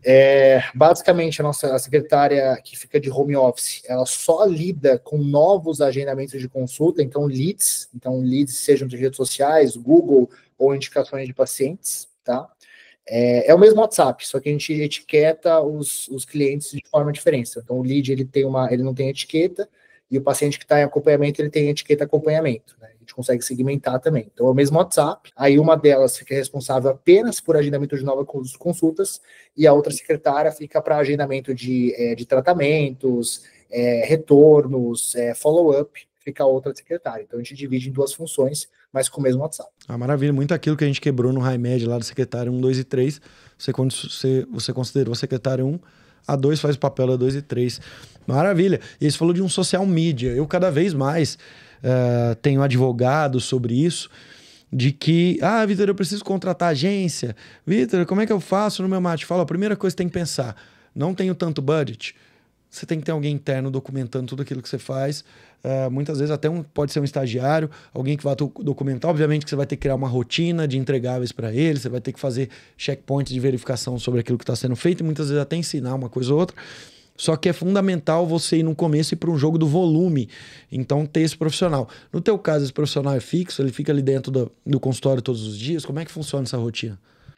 Basicamente, a secretária que fica de home office, ela só lida com novos agendamentos de consulta, então leads sejam de redes sociais, Google ou indicações de pacientes, tá? É o mesmo WhatsApp, só que a gente etiqueta os clientes de forma diferente. Então, o lead, ele não tem etiqueta, e o paciente que está em acompanhamento, ele tem etiqueta acompanhamento, né? A gente consegue segmentar também. Então, é o mesmo WhatsApp, aí uma delas fica responsável apenas por agendamento de novas consultas, e a outra secretária fica para agendamento de tratamentos, retornos, follow-up, fica a outra secretária. Então, a gente divide em duas funções, mas com o mesmo WhatsApp. Maravilha, muito aquilo que a gente quebrou no HiMed lá do secretário 1, 2 e 3, você considerou a secretária 1, a 2 faz o papel da 2 e 3. Maravilha. E você falou de um social media. Eu cada vez mais tenho advogado sobre isso, de que, Vitor, eu preciso contratar agência. Vitor, como é que eu faço no meu marketing? Fala, a primeira coisa que você tem que pensar, não tenho tanto budget. Você tem que ter alguém interno documentando tudo aquilo que você faz. Muitas vezes até pode ser um estagiário, alguém que vai documentar. Obviamente que você vai ter que criar uma rotina de entregáveis para ele, você vai ter que fazer checkpoints de verificação sobre aquilo que está sendo feito e muitas vezes até ensinar uma coisa ou outra. Só que é fundamental você ir no começo e para um jogo do volume. Então, ter esse profissional. No teu caso, esse profissional é fixo? Ele fica ali dentro do consultório todos os dias? Como é que funciona essa rotina?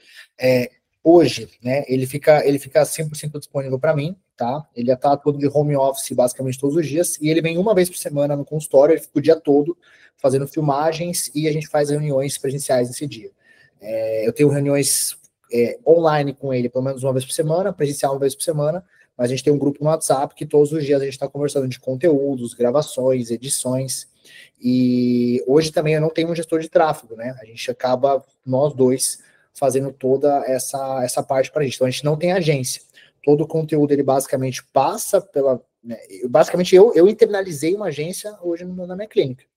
Hoje, né, ele fica 100% disponível para mim, tá? Ele está todo de home office basicamente todos os dias, e ele vem uma vez por semana no consultório, ele fica o dia todo fazendo filmagens e a gente faz reuniões presenciais nesse dia. Eu tenho reuniões online com ele pelo menos uma vez por semana, presencial uma vez por semana, mas a gente tem um grupo no WhatsApp que todos os dias a gente está conversando de conteúdos, gravações, edições, e hoje também eu não tenho um gestor de tráfego, né? A gente acaba, nós dois, fazendo toda essa parte para a gente. Então, a gente não tem agência. Todo o conteúdo, ele basicamente passa pela... Né, basicamente, eu internalizei uma agência hoje na minha clínica.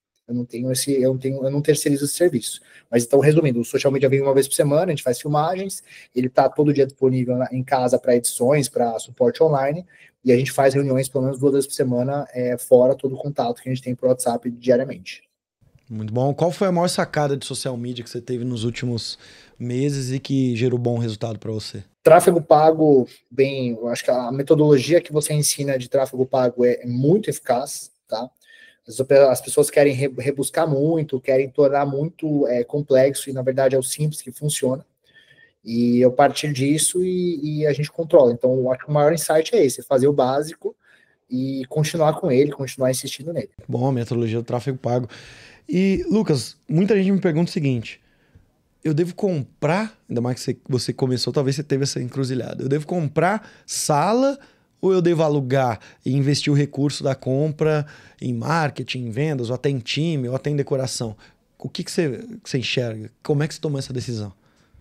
Eu não terceirizo esse serviço. Mas, então, resumindo, o social media vem uma vez por semana, a gente faz filmagens, ele está todo dia disponível em casa para edições, para suporte online, e a gente faz reuniões pelo menos 2 vezes por semana, fora todo o contato que a gente tem por WhatsApp diariamente. Muito bom. Qual foi a maior sacada de social media que você teve nos últimos meses e que gerou bom resultado para você? Tráfego pago, eu acho que a metodologia que você ensina de tráfego pago é muito eficaz, tá? As pessoas querem rebuscar muito, querem tornar muito complexo, e na verdade é o simples que funciona. E eu partir disso e a gente controla. Então, eu acho que o maior insight é esse, fazer o básico e continuar com ele, continuar insistindo nele. Bom, a metodologia do tráfego pago. E, Lucas, muita gente me pergunta o seguinte, eu devo comprar, ainda mais que você começou, talvez você teve essa encruzilhada, eu devo comprar sala ou eu devo alugar e investir o recurso da compra em marketing, em vendas, ou até em time, ou até em decoração? O que você enxerga? Como é que você tomou essa decisão?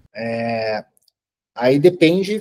Aí depende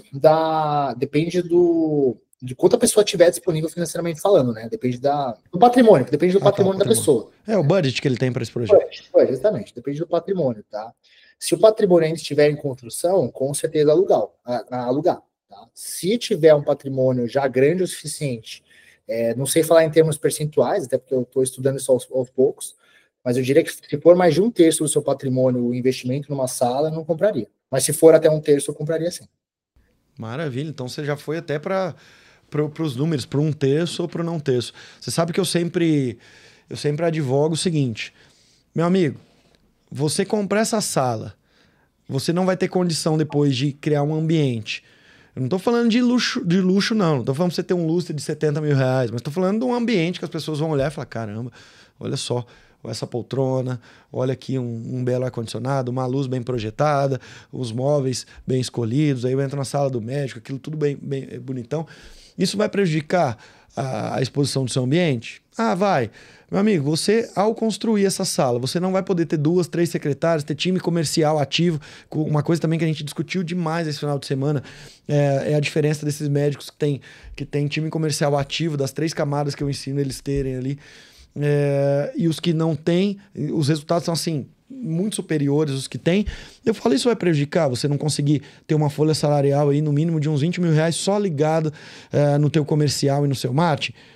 de quanto a pessoa tiver disponível financeiramente falando, né? Depende do patrimônio, depende do patrimônio da pessoa. É o budget que ele tem para esse projeto. Exatamente, depende do patrimônio, tá? Se o patrimônio ainda estiver em construção, com certeza alugar, tá? Se tiver um patrimônio já grande o suficiente, não sei falar em termos percentuais, até porque eu estou estudando isso aos poucos, mas eu diria que se for mais de 1/3 do seu patrimônio o investimento numa sala, eu não compraria. Mas se for até 1/3, eu compraria sim. Maravilha, então você já foi até para os números, para 1/3 ou para o não terço. Você sabe que eu sempre advogo o seguinte, meu amigo, você comprar essa sala, você não vai ter condição depois de criar um ambiente. Eu não estou falando de luxo não estou falando para você ter um lustre de 70 mil reais, mas estou falando de um ambiente que as pessoas vão olhar e falar, caramba, olha só, essa poltrona, olha aqui um belo ar-condicionado, uma luz bem projetada, os móveis bem escolhidos, aí eu entro na sala do médico, aquilo tudo bem bonitão. Isso vai prejudicar a exposição do seu ambiente? Vai. Meu amigo, você, ao construir essa sala, você não vai poder ter 2, 3 secretários, ter time comercial ativo. Uma coisa também que a gente discutiu demais esse final de semana é a diferença desses médicos que tem time comercial ativo, das 3 camadas que eu ensino eles terem ali. E os que não têm, os resultados são assim, muito superiores aos que têm. Eu falo, isso vai prejudicar você não conseguir ter uma folha salarial aí no mínimo de uns 20 mil reais só ligado no teu comercial e no seu marketing?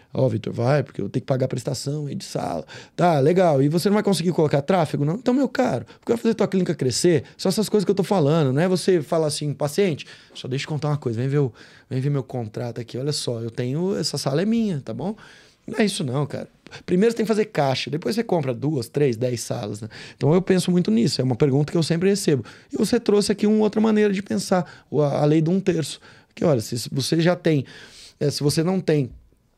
Ó, Vitor, vai, porque eu tenho que pagar prestação aí de sala. Tá, legal. E você não vai conseguir colocar tráfego? Não? Então, meu caro, eu quero fazer tua clínica crescer. São essas coisas que eu tô falando, não é você falar assim, paciente, só deixa eu contar uma coisa, vem ver meu contrato aqui. Olha só, eu tenho, essa sala é minha, tá bom? Não é isso não, cara. Primeiro você tem que fazer caixa, depois você compra 2, 3, 10 salas, né? Então eu penso muito nisso, é uma pergunta que eu sempre recebo. E você trouxe aqui uma outra maneira de pensar, a lei do 1/3. Que olha, se você já tem, se você não tem,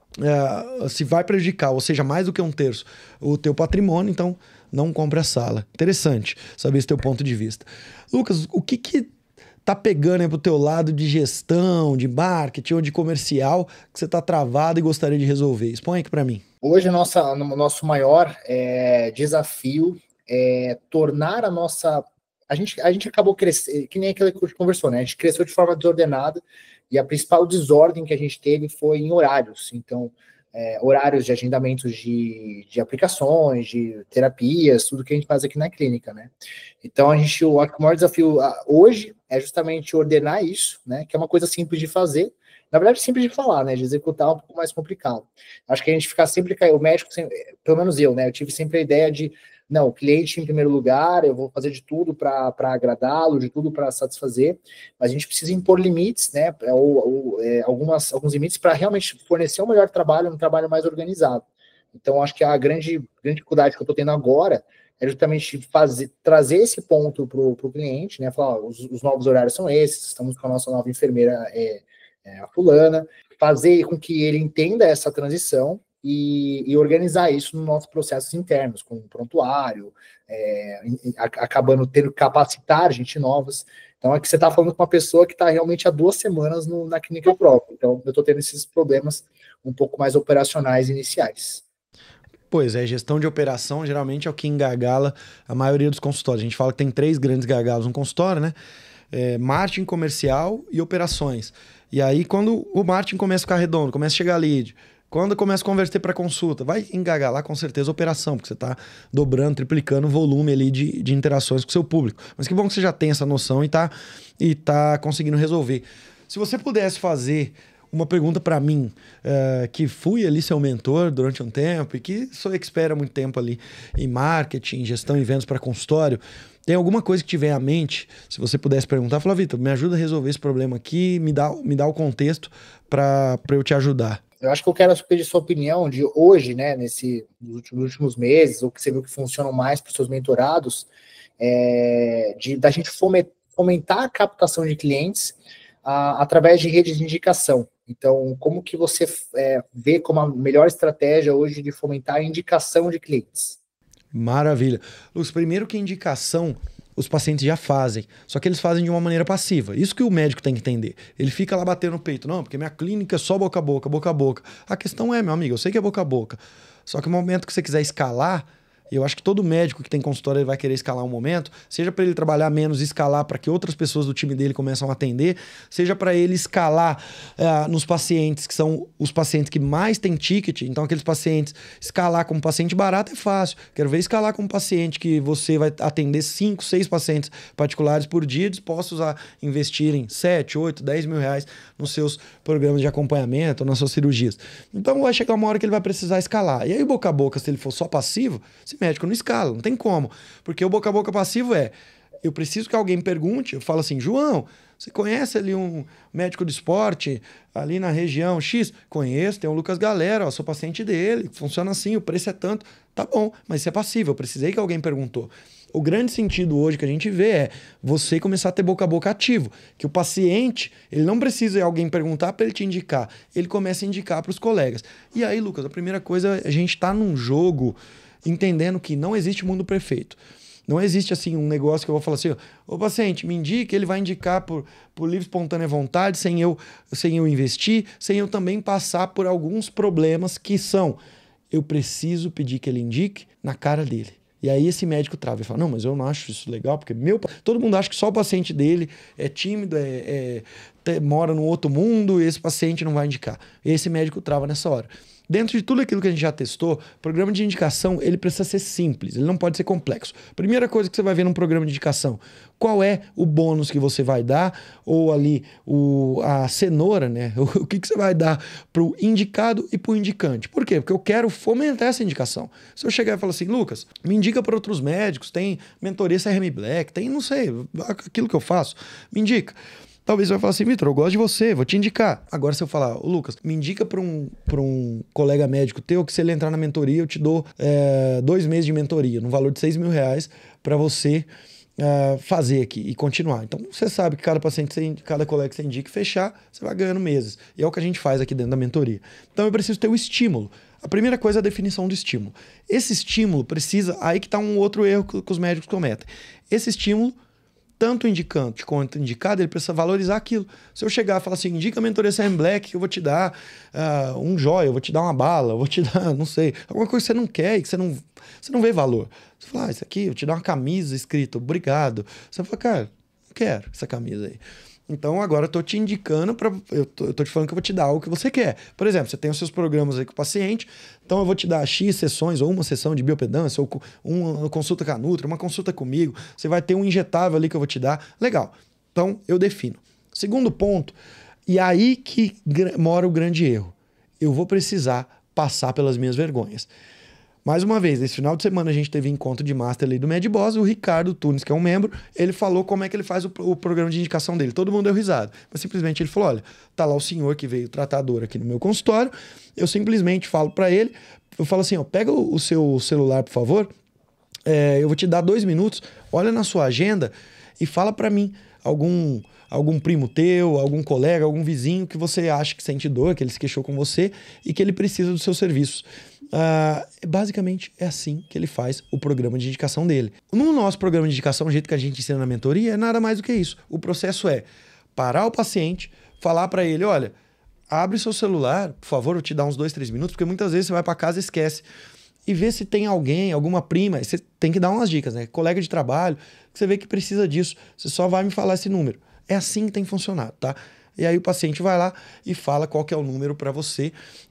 se vai prejudicar, ou seja, mais do que 1/3 o teu patrimônio, então não compre a sala. Interessante saber esse teu ponto de vista. Lucas, o que tá pegando aí pro teu lado de gestão, de marketing ou de comercial que você tá travado e gostaria de resolver? Expõe aqui para mim. Hoje, nosso maior desafio é tornar a nossa... A gente acabou crescendo, que nem aquilo que a gente conversou, né? A gente cresceu de forma desordenada e a principal desordem que a gente teve foi em horários. Então, horários de agendamentos de aplicações, de terapias, tudo que a gente faz aqui na clínica, né? Então, o maior desafio hoje é justamente ordenar isso, né? Que é uma coisa simples de fazer. Na verdade, simples de falar, né? De executar é um pouco mais complicado. Acho que a gente fica sempre... O médico, pelo menos eu, né? Eu tive sempre a ideia de, não, o cliente em primeiro lugar, eu vou fazer de tudo para agradá-lo, de tudo para satisfazer, mas a gente precisa impor limites, né? Alguns limites para realmente fornecer um melhor trabalho, um trabalho mais organizado. Então, acho que a grande dificuldade que eu estou tendo agora é justamente trazer esse ponto para o cliente, né? Falar, os novos horários são esses, estamos com a nossa nova enfermeira, a fulana, fazer com que ele entenda essa transição e organizar isso nos nossos processos internos, com prontuário, acabando tendo que capacitar gente novas. Então, aqui você está falando com uma pessoa que está realmente há 2 semanas na clínica própria. Então, eu estou tendo esses problemas um pouco mais operacionais iniciais. Pois é, gestão de operação geralmente é o que engargala a maioria dos consultórios. A gente fala que tem 3 grandes gargalos no consultório, né? Marketing, comercial e operações. E aí, quando o marketing começa a ficar redondo, começa a chegar lead, quando começa a converter para consulta, vai engargalar com certeza a operação, porque você está dobrando, triplicando o volume ali de interações com o seu público. Mas que bom que você já tem essa noção e tá conseguindo resolver. Se você pudesse fazer uma pergunta para mim, que fui ali seu mentor durante um tempo e que sou expert há muito tempo ali em marketing, gestão e vendas para consultório, tem alguma coisa que te vem à mente? Se você pudesse perguntar, fala, Vitor, me ajuda a resolver esse problema aqui, me dá o contexto para eu te ajudar. Eu acho que eu quero pedir sua opinião de hoje, né, nos últimos meses, ou que você viu que funcionam mais para os seus mentorados, da gente fomentar a captação de clientes através de redes de indicação. Então, como que você vê como a melhor estratégia hoje de fomentar a indicação de clientes? Maravilha. Luz, primeiro que indicação os pacientes já fazem, só que eles fazem de uma maneira passiva. Isso que o médico tem que entender. Ele fica lá batendo no peito. Não, porque minha clínica é só boca a boca, boca a boca. A questão é, meu amigo, eu sei que é boca a boca. Só que no momento que você quiser escalar, eu acho que todo médico que tem consultório ele vai querer escalar um momento, seja para ele trabalhar menos e escalar para que outras pessoas do time dele começam a atender, seja para ele escalar nos pacientes que são os pacientes que mais têm ticket. Então aqueles pacientes, escalar como paciente barato é fácil. Quero ver escalar como paciente que você vai atender 5, 6 pacientes particulares por dia, dispostos a investirem 7, 8, 10 mil reais nos seus programas de acompanhamento, nas suas cirurgias. Então vai chegar uma hora que ele vai precisar escalar. E aí boca a boca, se ele for só passivo, esse médico não escala, não tem como. Porque o boca a boca passivo eu preciso que alguém pergunte, eu falo assim, João, você conhece ali um médico de esporte ali na região X? Conheço, tem o Lucas Galera, sou paciente dele, funciona assim, o preço é tanto. Tá bom, mas isso é passivo, eu precisei que alguém perguntou. O grande sentido hoje que a gente vê é você começar a ter boca a boca ativo, que o paciente, ele não precisa de alguém perguntar para ele te indicar, ele começa a indicar para os colegas. E aí, Lucas, a primeira coisa, a gente tá num jogo entendendo que não existe mundo perfeito. Não existe assim um negócio que eu vou falar assim, o paciente me indica, ele vai indicar por livre espontânea vontade, sem eu investir, sem eu também passar por alguns problemas que são, eu preciso pedir que ele indique na cara dele. E aí esse médico trava e fala, não, mas eu não acho isso legal, porque todo mundo acha que só o paciente dele é tímido, mora num outro mundo, e esse paciente não vai indicar. E esse médico trava nessa hora. Dentro de tudo aquilo que a gente já testou, o programa de indicação, ele precisa ser simples, ele não pode ser complexo. Primeira coisa que você vai ver num programa de indicação, qual é o bônus que você vai dar, ou ali a cenoura, né? O que você vai dar pro indicado e pro indicante. Por quê? Porque eu quero fomentar essa indicação. Se eu chegar e falar assim, Lucas, me indica para outros médicos, tem mentoria CRM Black, tem, não sei, aquilo que eu faço, me indica. Talvez você vai falar assim, Vitor, eu gosto de você, vou te indicar. Agora, se eu falar, Lucas, me indica para um colega médico teu que se ele entrar na mentoria, eu te dou 2 meses de mentoria, no valor de R$6.000 para você fazer aqui e continuar. Então, você sabe que cada paciente, cada colega que você indica e fechar, você vai ganhando meses. E é o que a gente faz aqui dentro da mentoria. Então, eu preciso ter o estímulo. A primeira coisa é a definição do estímulo. Esse estímulo precisa... Aí que está um outro erro que os médicos cometem. Esse estímulo, tanto o indicante quanto o indicado, ele precisa valorizar aquilo. Se eu chegar e falar assim, indica a mentoria CRM Black, eu vou te dar um joia, eu vou te dar uma bala, eu vou te dar, não sei, alguma coisa que você não quer e que você não vê valor. Você fala, isso aqui, eu te dar uma camisa escrito, obrigado. Você fala, cara, não quero essa camisa aí. Então, agora eu tô te indicando eu tô te falando que eu vou te dar algo que você quer. Por exemplo, você tem os seus programas aí com o paciente, então eu vou te dar X sessões, ou uma sessão de biopedância, ou uma consulta com a Nutra, uma consulta comigo. Você vai ter um injetável ali que eu vou te dar. Legal. Então, eu defino. Segundo ponto, e aí que mora o grande erro. Eu vou precisar passar pelas minhas vergonhas. Mais uma vez, esse final de semana a gente teve encontro de Master ali do MedBoss, o Ricardo Tunes, que é um membro, ele falou como é que ele faz o programa de indicação dele. Todo mundo deu risada. Mas simplesmente ele falou, olha, tá lá o senhor que veio tratar a dor aqui no meu consultório, eu simplesmente falo para ele, eu falo assim, ó, pega o seu celular, por favor, eu vou te dar 2 minutos, olha na sua agenda e fala para mim algum primo teu, algum colega, algum vizinho que você acha que sente dor, que ele se queixou com você e que ele precisa dos seus serviços. Basicamente é assim que ele faz o programa de indicação dele. No nosso programa de indicação, o jeito que a gente ensina na mentoria é nada mais do que isso. O processo é parar o paciente, falar para ele, olha, abre seu celular, por favor, eu te dar uns 2, 3 minutos, porque muitas vezes você vai para casa e esquece. E vê se tem alguém, alguma prima, você tem que dar umas dicas, né? Colega de trabalho, que você vê que precisa disso, você só vai me falar esse número. É assim que tem funcionado, tá? E aí o paciente vai lá e fala qual que é o número para você,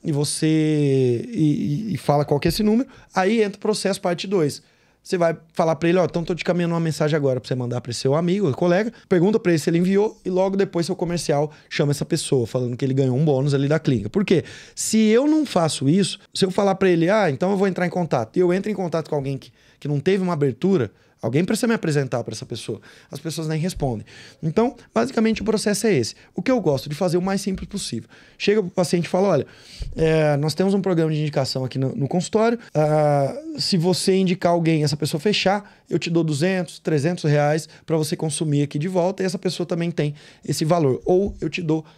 e fala qual que é esse número, aí entra o processo parte 2. Você vai falar para ele, ó, então tô te caminhando uma mensagem agora para você mandar para seu amigo, colega, pergunta para ele se ele enviou e logo depois seu comercial chama essa pessoa, falando que ele ganhou um bônus ali da clínica. Por quê? Se eu não faço isso, se eu falar para ele, então eu vou entrar em contato, e eu entro em contato com alguém que não teve uma abertura, alguém precisa me apresentar para essa pessoa. As pessoas nem respondem. Então, basicamente, o processo é esse. O que eu gosto de fazer o mais simples possível. Chega para o paciente e fala, olha, nós temos um programa de indicação aqui no consultório. Se você indicar alguém, essa pessoa fechar, eu te dou 200, 300 reais para você consumir aqui de volta e essa pessoa também tem esse valor. Ou eu te dou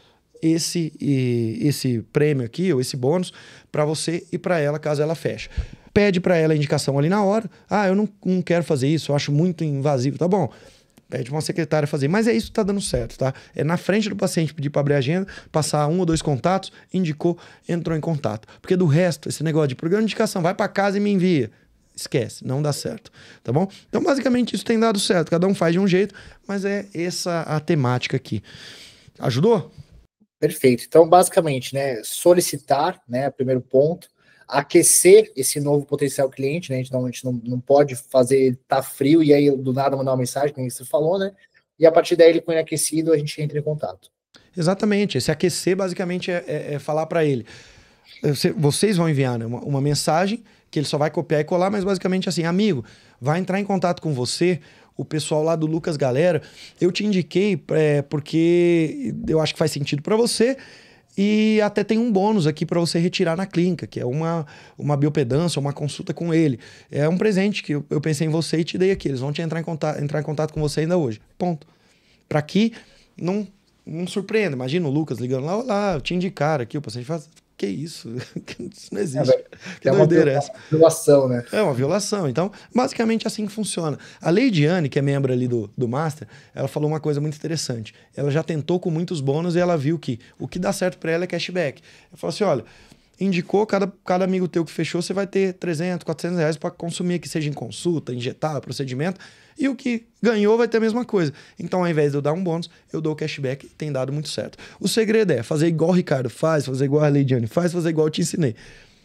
esse prêmio aqui, ou esse bônus, para você e para ela, caso ela feche. Pede para ela a indicação ali na hora. Eu não quero fazer isso, eu acho muito invasivo. Tá bom, pede para uma secretária fazer. Mas é isso que tá dando certo, tá? É na frente do paciente pedir para abrir a agenda, passar 1 ou 2 contatos, indicou, entrou em contato. Porque do resto, esse negócio de programa de indicação, vai para casa e me envia. Esquece, não dá certo, tá bom? Então, basicamente, isso tem dado certo. Cada um faz de um jeito, mas é essa a temática aqui. Ajudou? Perfeito. Então, basicamente, né, solicitar, né, primeiro ponto, aquecer esse novo potencial cliente, né, a gente não pode fazer tá frio e aí do nada mandar uma mensagem, como você falou, né, e a partir daí ele põe aquecido, a gente entra em contato. Exatamente, esse aquecer basicamente é falar para ele, vocês vão enviar, né, uma mensagem que ele só vai copiar e colar, mas basicamente assim, amigo, vai entrar em contato com você o pessoal lá do Lucas Galera, eu te indiquei porque eu acho que faz sentido para você e até tem um bônus aqui para você retirar na clínica, que é uma biopedância, uma consulta com ele. É um presente que eu pensei em você e te dei aqui. Eles vão entrar em contato com você ainda hoje. Ponto. Para que não surpreenda. Imagina o Lucas ligando lá, olá, eu te indicaram aqui, o paciente faz... Que isso? Isso não existe. Que doideira é essa? É uma violação, né? É uma violação. Então, basicamente assim que funciona. A Leidiane, que é membro ali do Master, ela falou uma coisa muito interessante. Ela já tentou com muitos bônus e ela viu que o que dá certo para ela é cashback. Ela falou assim, olha, indicou, cada amigo teu que fechou, você vai ter 300, 400 reais para consumir, que seja em consulta, injetar, procedimento, e o que ganhou vai ter a mesma coisa. Então, ao invés de eu dar um bônus, eu dou o cashback, tem dado muito certo. O segredo é fazer igual o Ricardo faz, fazer igual a Leidiane faz, fazer igual eu te ensinei.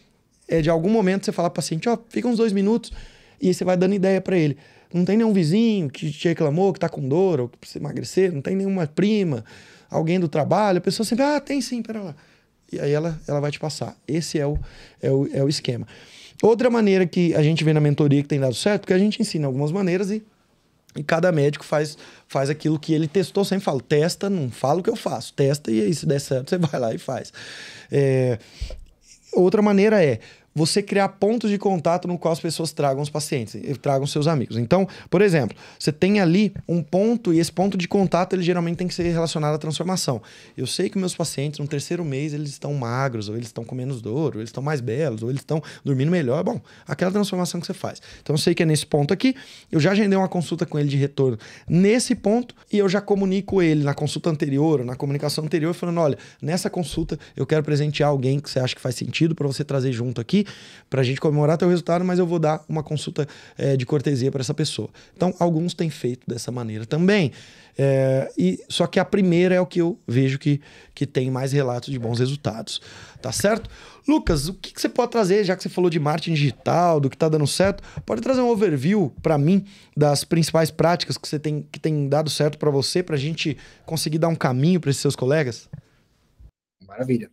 é de algum momento você falar pro paciente, ó, fica uns 2 minutos, e aí você vai dando ideia para ele. Não tem nenhum vizinho que te reclamou, que tá com dor, ou que precisa emagrecer, não tem nenhuma prima, alguém do trabalho, a pessoa sempre, tem sim, pera lá. E aí ela vai te passar. Esse é o esquema. Outra maneira que a gente vê na mentoria que tem dado certo, porque a gente ensina algumas maneiras e cada médico faz aquilo que ele testou. Sempre falo, testa, não fala o que eu faço. Testa e aí se der certo, você vai lá e faz. Outra maneira é você criar pontos de contato no qual as pessoas tragam os pacientes, tragam seus amigos. Então, por exemplo, você tem ali um ponto e esse ponto de contato, ele geralmente tem que ser relacionado à transformação. Eu sei que meus pacientes, no 3º mês, eles estão magros, ou eles estão com menos dor, ou eles estão mais belos, ou eles estão dormindo melhor. Bom, aquela transformação que você faz. Então, eu sei que é nesse ponto aqui, eu já agendei uma consulta com ele de retorno nesse ponto e eu já comunico ele na consulta anterior, ou na comunicação anterior, falando, olha, nessa consulta eu quero presentear alguém que você acha que faz sentido para você trazer junto aqui, para a gente comemorar teu resultado, mas eu vou dar uma consulta de cortesia para essa pessoa. Então, alguns têm feito dessa maneira também. Só que a primeira é o que eu vejo que tem mais relatos de bons resultados. Tá certo? Lucas, o que você pode trazer, já que você falou de marketing digital, do que está dando certo, pode trazer um overview para mim das principais práticas que tem dado certo para você, para a gente conseguir dar um caminho para esses seus colegas? Maravilha.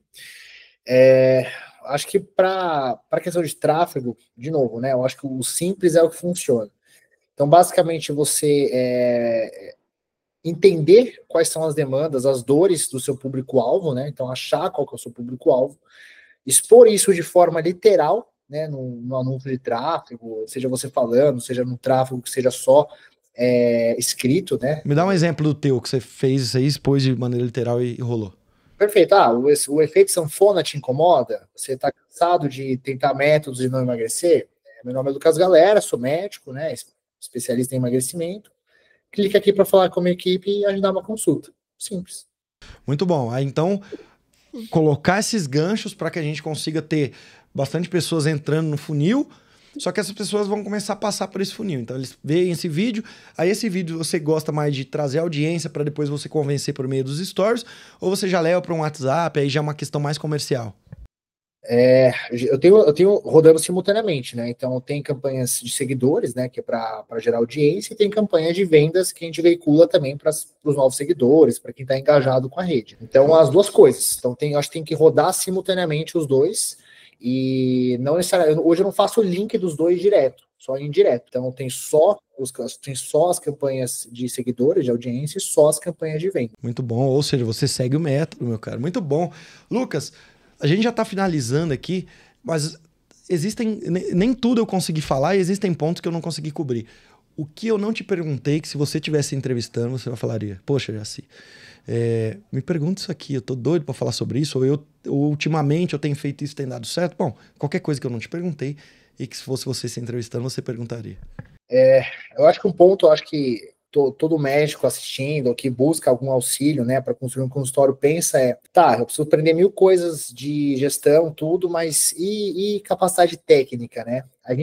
Acho que para a questão de tráfego, de novo, né? Eu acho que o simples é o que funciona. Então, basicamente, você entender quais são as demandas, as dores do seu público-alvo, né? Então, achar qual que é o seu público-alvo, expor isso de forma literal, né? No anúncio de tráfego, seja você falando, seja no tráfego que seja só escrito, né? Me dá um exemplo do teu, que você fez isso aí, expôs de maneira literal e rolou. Perfeito. O efeito sanfona te incomoda? Você está cansado de tentar métodos de não emagrecer? Meu nome é Lucas Galera, sou médico, né? Especialista em emagrecimento. Clique aqui para falar com a minha equipe e agendar uma consulta. Simples. Muito bom. Aí, então, colocar esses ganchos para que a gente consiga ter bastante pessoas entrando no funil, só que essas pessoas vão começar a passar por esse funil. Então, eles veem esse vídeo, aí esse vídeo você gosta mais de trazer audiência para depois você convencer por meio dos stories, ou você já leva para um WhatsApp, aí já é uma questão mais comercial? Eu tenho rodando simultaneamente, né? Então, tem campanhas de seguidores, né? Que é para gerar audiência, e tem campanhas de vendas que a gente veicula também para os novos seguidores, para quem está engajado com a rede. Então, as duas coisas. Então, acho que tem que rodar simultaneamente os dois. E não necessariamente. Hoje eu não faço o link dos dois direto, só indireto. Então, tem só as campanhas de seguidores, de audiência, e só as campanhas de venda. Muito bom. Ou seja, você segue o método, meu cara. Muito bom. Lucas, a gente já está finalizando aqui, mas nem tudo eu consegui falar e existem pontos que eu não consegui cobrir. O que eu não te perguntei, que se você estivesse entrevistando, você falaria, poxa, Jaci, me pergunta isso aqui, eu tô doido para falar sobre isso, ou ultimamente eu tenho feito isso, tem dado certo? Bom, qualquer coisa que eu não te perguntei e que se fosse você se entrevistando, você perguntaria. Eu acho que um ponto, todo médico assistindo, ou que busca algum auxílio, né, para construir um consultório, pensa eu preciso aprender 1000 coisas de gestão, tudo, mas e capacidade técnica, né?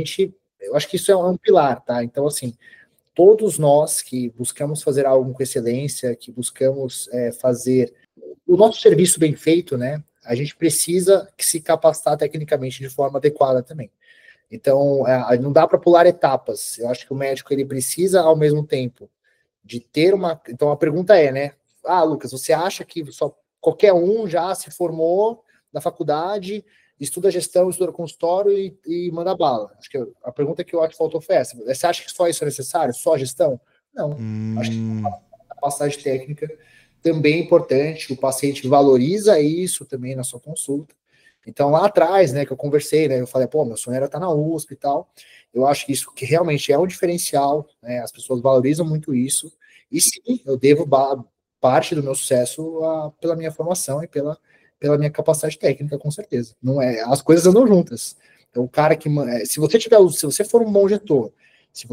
Eu acho que isso é um pilar, tá? Então, assim, todos nós que buscamos fazer algo com excelência, que buscamos fazer o nosso serviço bem feito, né, a gente precisa se capacitar tecnicamente de forma adequada também. Então, não dá para pular etapas. Eu acho que o médico ele precisa, ao mesmo tempo, de ter uma... Então, a pergunta né? Lucas, você acha que só qualquer um já se formou na faculdade, estuda gestão, estuda consultório e manda bala? Acho que a pergunta que eu acho que faltou foi essa. Você acha que só isso é necessário? Só gestão? Não. Acho que a capacidade técnica também é importante. O paciente valoriza isso também na sua consulta. Então, lá atrás, né, que eu conversei, né, eu falei, meu sonho era estar na USP e tal. Eu acho que isso que realmente é um diferencial, né, as pessoas valorizam muito isso. E sim, eu devo parte do meu sucesso pela minha formação e pela minha capacidade técnica, com certeza. Não as coisas andam juntas. Então, o cara que... Se você for um bom gestor, se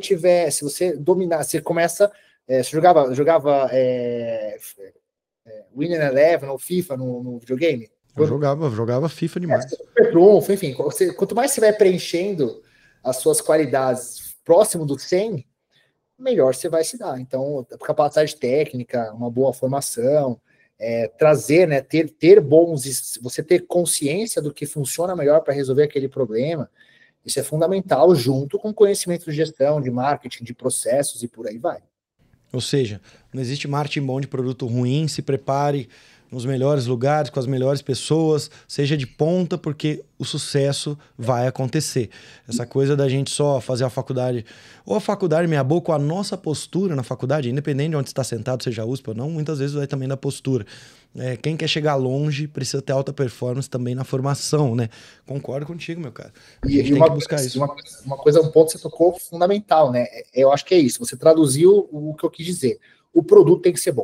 você dominar, você começa... você jogava Winning Eleven ou FIFA no videogame? Eu jogava FIFA demais. Trunfo, enfim, quanto mais você vai preenchendo as suas qualidades próximo do 100, melhor você vai se dar. Então, capacidade técnica, uma boa formação, trazer, né, ter bons, você ter consciência do que funciona melhor para resolver aquele problema, isso é fundamental, junto com conhecimento de gestão, de marketing, de processos e por aí vai. Ou seja, não existe marketing bom de produto ruim, se prepare nos melhores lugares, com as melhores pessoas, seja de ponta, porque o sucesso vai acontecer. Essa coisa da gente só fazer a faculdade, ou a faculdade meia boca, ou a nossa postura na faculdade, independente de onde você está sentado, seja USP ou não, muitas vezes vai também da postura. Quem quer chegar longe precisa ter alta performance também na formação, né? Concordo contigo, meu cara. A gente tem que buscar isso. Uma coisa, um ponto que você tocou fundamental, né? Eu acho que é isso. Você traduziu o que eu quis dizer. O produto tem que ser bom.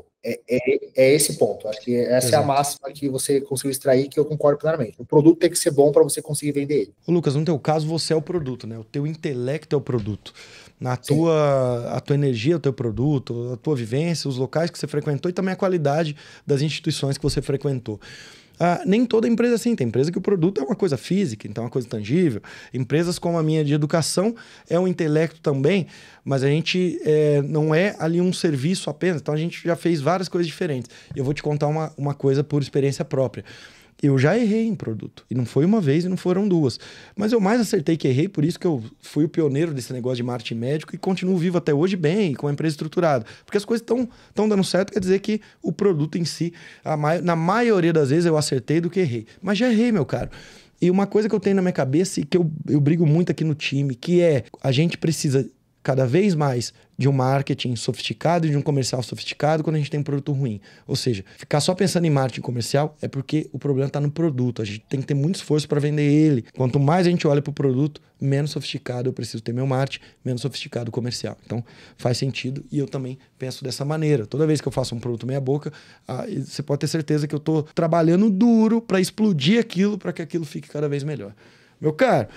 É esse ponto. Acho que essa é a máxima que você conseguiu extrair, que eu concordo plenamente. O produto tem que ser bom para você conseguir vender ele. Ô, Lucas, no teu caso, você é o produto, né? O teu intelecto é o produto. A tua energia é o teu produto, a tua vivência, os locais que você frequentou e também a qualidade das instituições que você frequentou. Nem toda empresa é assim. Tem empresa que o produto é uma coisa física, então é uma coisa tangível. Empresas como a minha de educação é um intelecto também, mas a gente não é ali um serviço apenas. Então a gente já fez várias coisas diferentes. E eu vou te contar uma coisa por experiência própria. Eu já errei em produto. E não foi uma vez e não foram duas. Mas eu mais acertei que errei, por isso que eu fui o pioneiro desse negócio de marketing médico e continuo vivo até hoje bem, com a empresa estruturada. Porque as coisas estão dando certo, quer dizer que o produto em si, na maioria das vezes eu acertei do que errei. Mas já errei, meu caro. E uma coisa que eu tenho na minha cabeça e que eu brigo muito aqui no time, que é a gente precisa cada vez mais de um marketing sofisticado e de um comercial sofisticado quando a gente tem um produto ruim. Ou seja, ficar só pensando em marketing comercial é porque o problema está no produto. A gente tem que ter muito esforço para vender ele. Quanto mais a gente olha para o produto, menos sofisticado eu preciso ter meu marketing, menos sofisticado o comercial. Então, faz sentido e eu também penso dessa maneira. Toda vez que eu faço um produto meia boca, você pode ter certeza que eu estou trabalhando duro para explodir aquilo, para que aquilo fique cada vez melhor. Meu caro,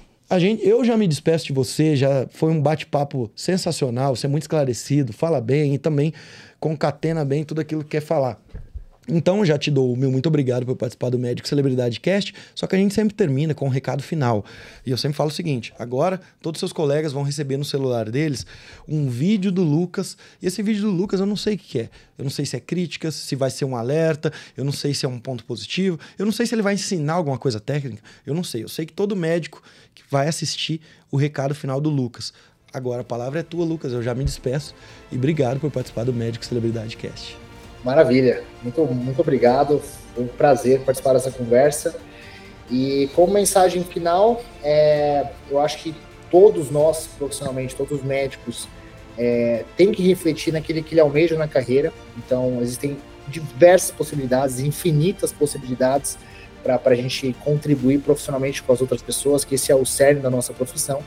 eu já me despeço de você, já foi um bate-papo sensacional, você é muito esclarecido, fala bem e também concatena bem tudo aquilo que quer falar. Então, já te dou o meu muito obrigado por participar do Médico Celebridade Cast, só que a gente sempre termina com um recado final. E eu sempre falo o seguinte, agora todos os seus colegas vão receber no celular deles um vídeo do Lucas, e esse vídeo do Lucas eu não sei o que é. Eu não sei se é crítica, se vai ser um alerta, eu não sei se é um ponto positivo, eu não sei se ele vai ensinar alguma coisa técnica, eu não sei. Eu sei que todo médico que vai assistir o recado final do Lucas. Agora a palavra é tua, Lucas, eu já me despeço e obrigado por participar do Médico Celebridade Cast. Maravilha, muito obrigado, foi um prazer participar dessa conversa. E como mensagem final, eu acho que todos nós, profissionalmente, todos os médicos, tem que refletir naquele que ele almeja na carreira. Então, existem diversas possibilidades, infinitas possibilidades para a gente contribuir profissionalmente com as outras pessoas, que esse é o cerne da nossa profissão.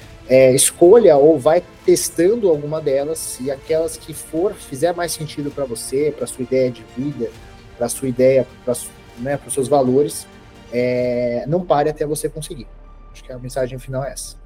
Escolha ou vai testando alguma delas, e aquelas que fizer mais sentido para você, para sua ideia de vida, para sua ideia, para os seus valores, não pare até você conseguir. Acho que a mensagem final é essa.